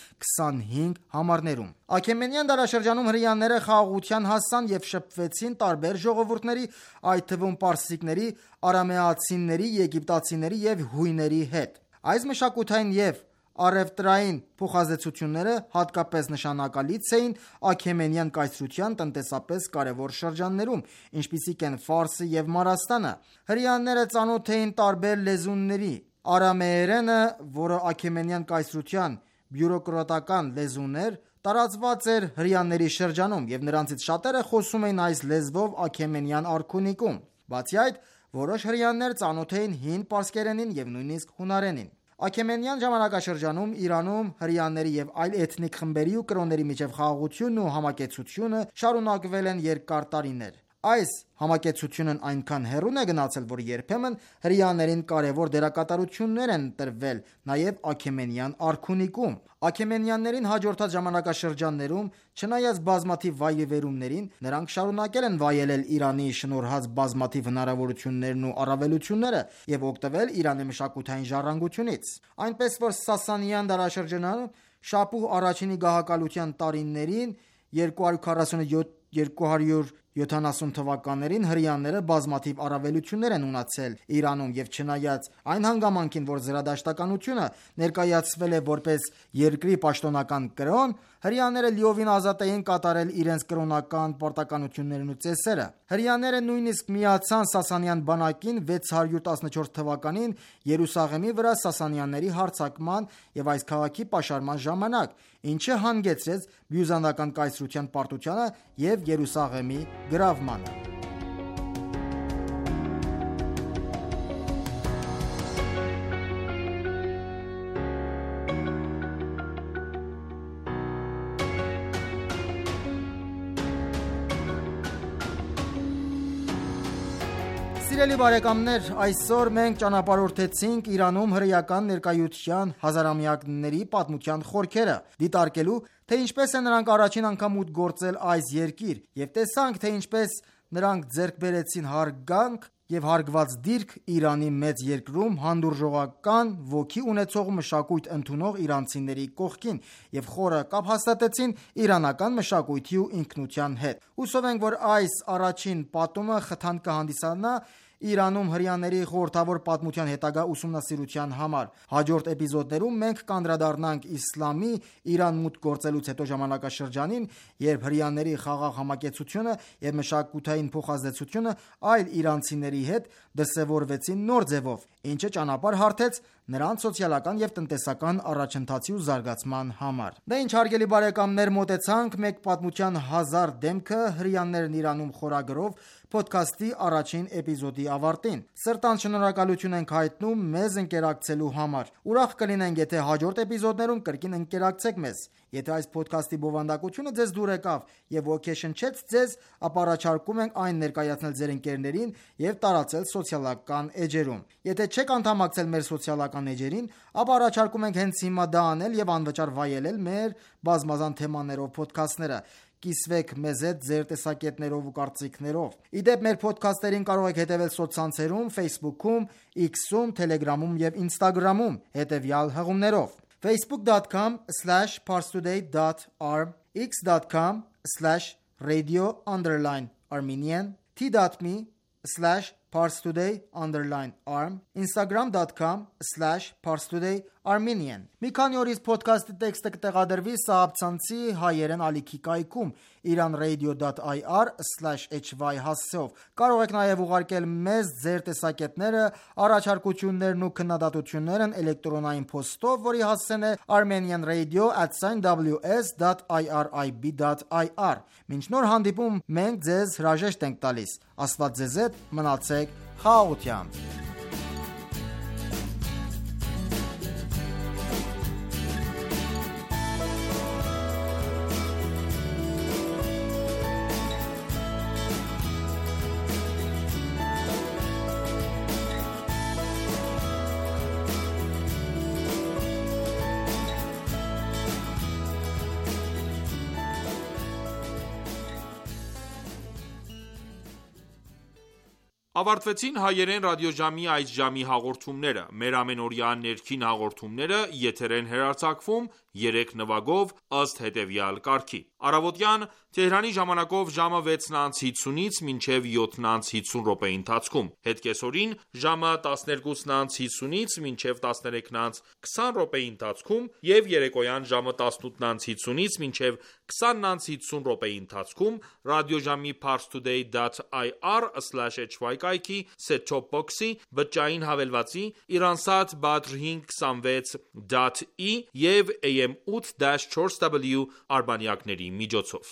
25 համարներում։ Աքեմենյան դարաշրջանում հրեաները խաղաղության հասան եւ շփվեցին տարբեր ժողովուրդների, այդ թվում պարսիկների, արամեացիների, եգիպտացիների եւ հույների հետ։ Այս մշակութային եւ առևտրային փոխազդեցությունները հատկապես նշանակալից էին Աքեմենյան կայսրության տնտեսապես կարևոր շրջաններում, ինչպիսիք են Ֆարսը եւ Մարաստանը։ Հրեաները ծանոթ էին տարբեր լեզուների։ Արամեերենը, որը Աքեմենյան կայսրության բյուրոկրատական լեզուն էր, տարածված էր հրեաների շրջանում եւ նրանցից շատերը խոսում էին այս լեզվով Աքեմենյան արքունիքում։ Բացի այդ, որոշ հրեաներ ծանոթ էին հին պարսկերենին եւ նույնիսկ հունարենին։ Աքեմենյան ժամանակաշրջանում Իրանում հրեաների եւ այլ էթնիկ խմբերի ու կրոնների միջև խաղաղությունն ու համակեցությունը շարունակվել են երկար տարիներ։ Այս համակեցությունն այնքան հեռուն է գնացել, որ երբեմն հրեաներին կարևոր դերակատարություններ են տրվել նաև Աքեմենյան արքունիքում։ Աքեմենյաններին հաջորդած ժամանակաշրջաններում, չնայած բազմաթիվ վայրիվերումներին, նրանք շարունակել են վայելել Իրանի շնորհած բազմաթիվ հնարավորություններն ու առավելությունները եւ օգտվել Իրանի մշակութային ժառանգությունից։ Այնպես որ Սասանյան դարաշրջանում Շապուհ առաջինի գահակալության տարիներին 247-270 թվականներին հրեաները բազմաթիվ առավելություններ են ունեցել Իրանում եւ չնայած այն հանգամանքին, որ զրադաշտականությունը ներկայացվել է որպես երկրի պաշտոնական կրոն, հրեաները լիովին ազատ էին կատարել իրենց կրոնական պարտականություններն ու ծեսերը։ Հրեաները նույնիսկ միացան Սասանյան բանակին 614 թվականին Երուսաղեմի վրա Սասանյանների հարձակման եւ այս քաղաքի պաշարման ժամանակ, ինչը հանգեցրեց բյուզանդական կայսրության պարտությանը եւ Երուսաղեմի գրավմանը։ Սիրելի բարեկամներ, այսօր մենք ճանապարհորդեցինք Իրանում հրեական ներկայության հազարամյակների պատմության խորքերը, դիտարկելու, թե ինչպես են նրանք առաջին անգամ մուտք գործել այս երկիր, եւ տեսանք, թե ինչպես նրանք ձեռք բերեցին հարգանք եւ հարգված դիրք Իրանի մեծ երկրում հանդուրժողական ոգի ունեցող մշակույթ ընդունող իրանցիների կողքին եւ խորը կապ հաստատեցին իրանական մշակույթի ու ինքնության հետ։ Հուսով ենք, որ այս առաջին պատումը խթան կհանդիսանա Իրանում հրեաների խորհրդավոր պատմության հետագա ուսումնասիրության համար։ Հաջորդ էպիզոդներում մենք կանդրադառնանք իսլամի Իրան մուտք գործելուց հետո ժամանակաշրջանին, երբ հրեաների խաղաղ համակեցությունը եւ մշակութային փոխազդեցությունը այլ իրանցիների հետ դրսևորվեցին նոր ձևով, ինչը ճանապարհ հարթեց նրանց սոցիալական եւ տնտեսական առաջընթացի ու զարգացման համար։ Դե ինչ հարգելի բարեկամներ, մոտեցանք մեկ պատմության 1000 դեմքը հրեաներն Իրանում խորագրով ոդքասթի առաջին էպիզոդի ավարտին։ Սրտան շնորհակալություն ենք հայտնում մեզ ընկերակցելու համար։ Ուրախ կլինենք, եթե հաջորդ էպիզոդներում կրկին ընկերակցեք մեզ։ Եթե այս ոդքասթի բովանդակությունը ձեզ դուր եկավ եւ ոգեշնչեց ձեզ, ապա առաջարկում ենք այն ներկայացնել ձեր ընկերներին եւ տարածել սոցիալական էջերում։ Եթե չեք անդամակցել մեր սոցիալական էջերին, ապա առաջարկում ենք հենց հիմա դա անել եւ անվճար վայելել մեր բազմազան թեմաներով ոդքասթները։ կիսվեք մեզ հետ ձեր տեսակետներով ու կարծիքներով։ Իդեպ մեր ոդքասթերին կարող եք հետևել սոցցանցերում, Facebook-ում, X-ում, Telegram-ում եւ Instagram-ում հետևյալ հղումներով. facebook.com/parstoday.arm, x.com/radio_armenian, t.me/parstoday_arm, instagram.com/parstoday_armenian։ Մի քանի օրից ոդքասթի տեքստը կտեղադրվի Սահաբցանցի հայերեն ալիքի կայքում iranradio.ir/hy հասցեով։ Կարող եք նաև ուղարկել մեզ ձեր տեսակետները, առաջարկություններն ու քննադատություններն էլեկտրոնային փոստով, որի հասցեն է armenianradio@ws.irib.ir։ Մինչ նոր հանդիպում մենք ձեզ հրաժեշտ ենք տալիս։ Աստված ձեզ հետ, մնացեք խաղաղությամբ։ Ավարտվեցին հայերեն ռադիոժամի այս ժամի հաղորդումները։ Մեր ամենօրյա ներքին հաղորդումները եթեր են հեռարձակվում 3 նվագով ըստ հետևյալ կարգի. Առավոտյան Թեհրանի ժամանակով ժամը 6:50-ից մինչև 7:50 րոպեի ընթացքում, հետկեսօրին ժամը 12:50-ից մինչև 13:20 րոպեի ընթացքում և երեկոյան ժամը 18:50-ից մինչև 20:50 րոպեի ընթացքում ռադիոժամի parstoday.ir/hy կայքի set-top box-ի, բջջային հավելվածի, Iransat Badr 526.e և AM 8-4W արբանյակների միջոցով։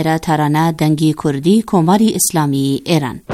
era tarana dangi kurdi komari islami Iran.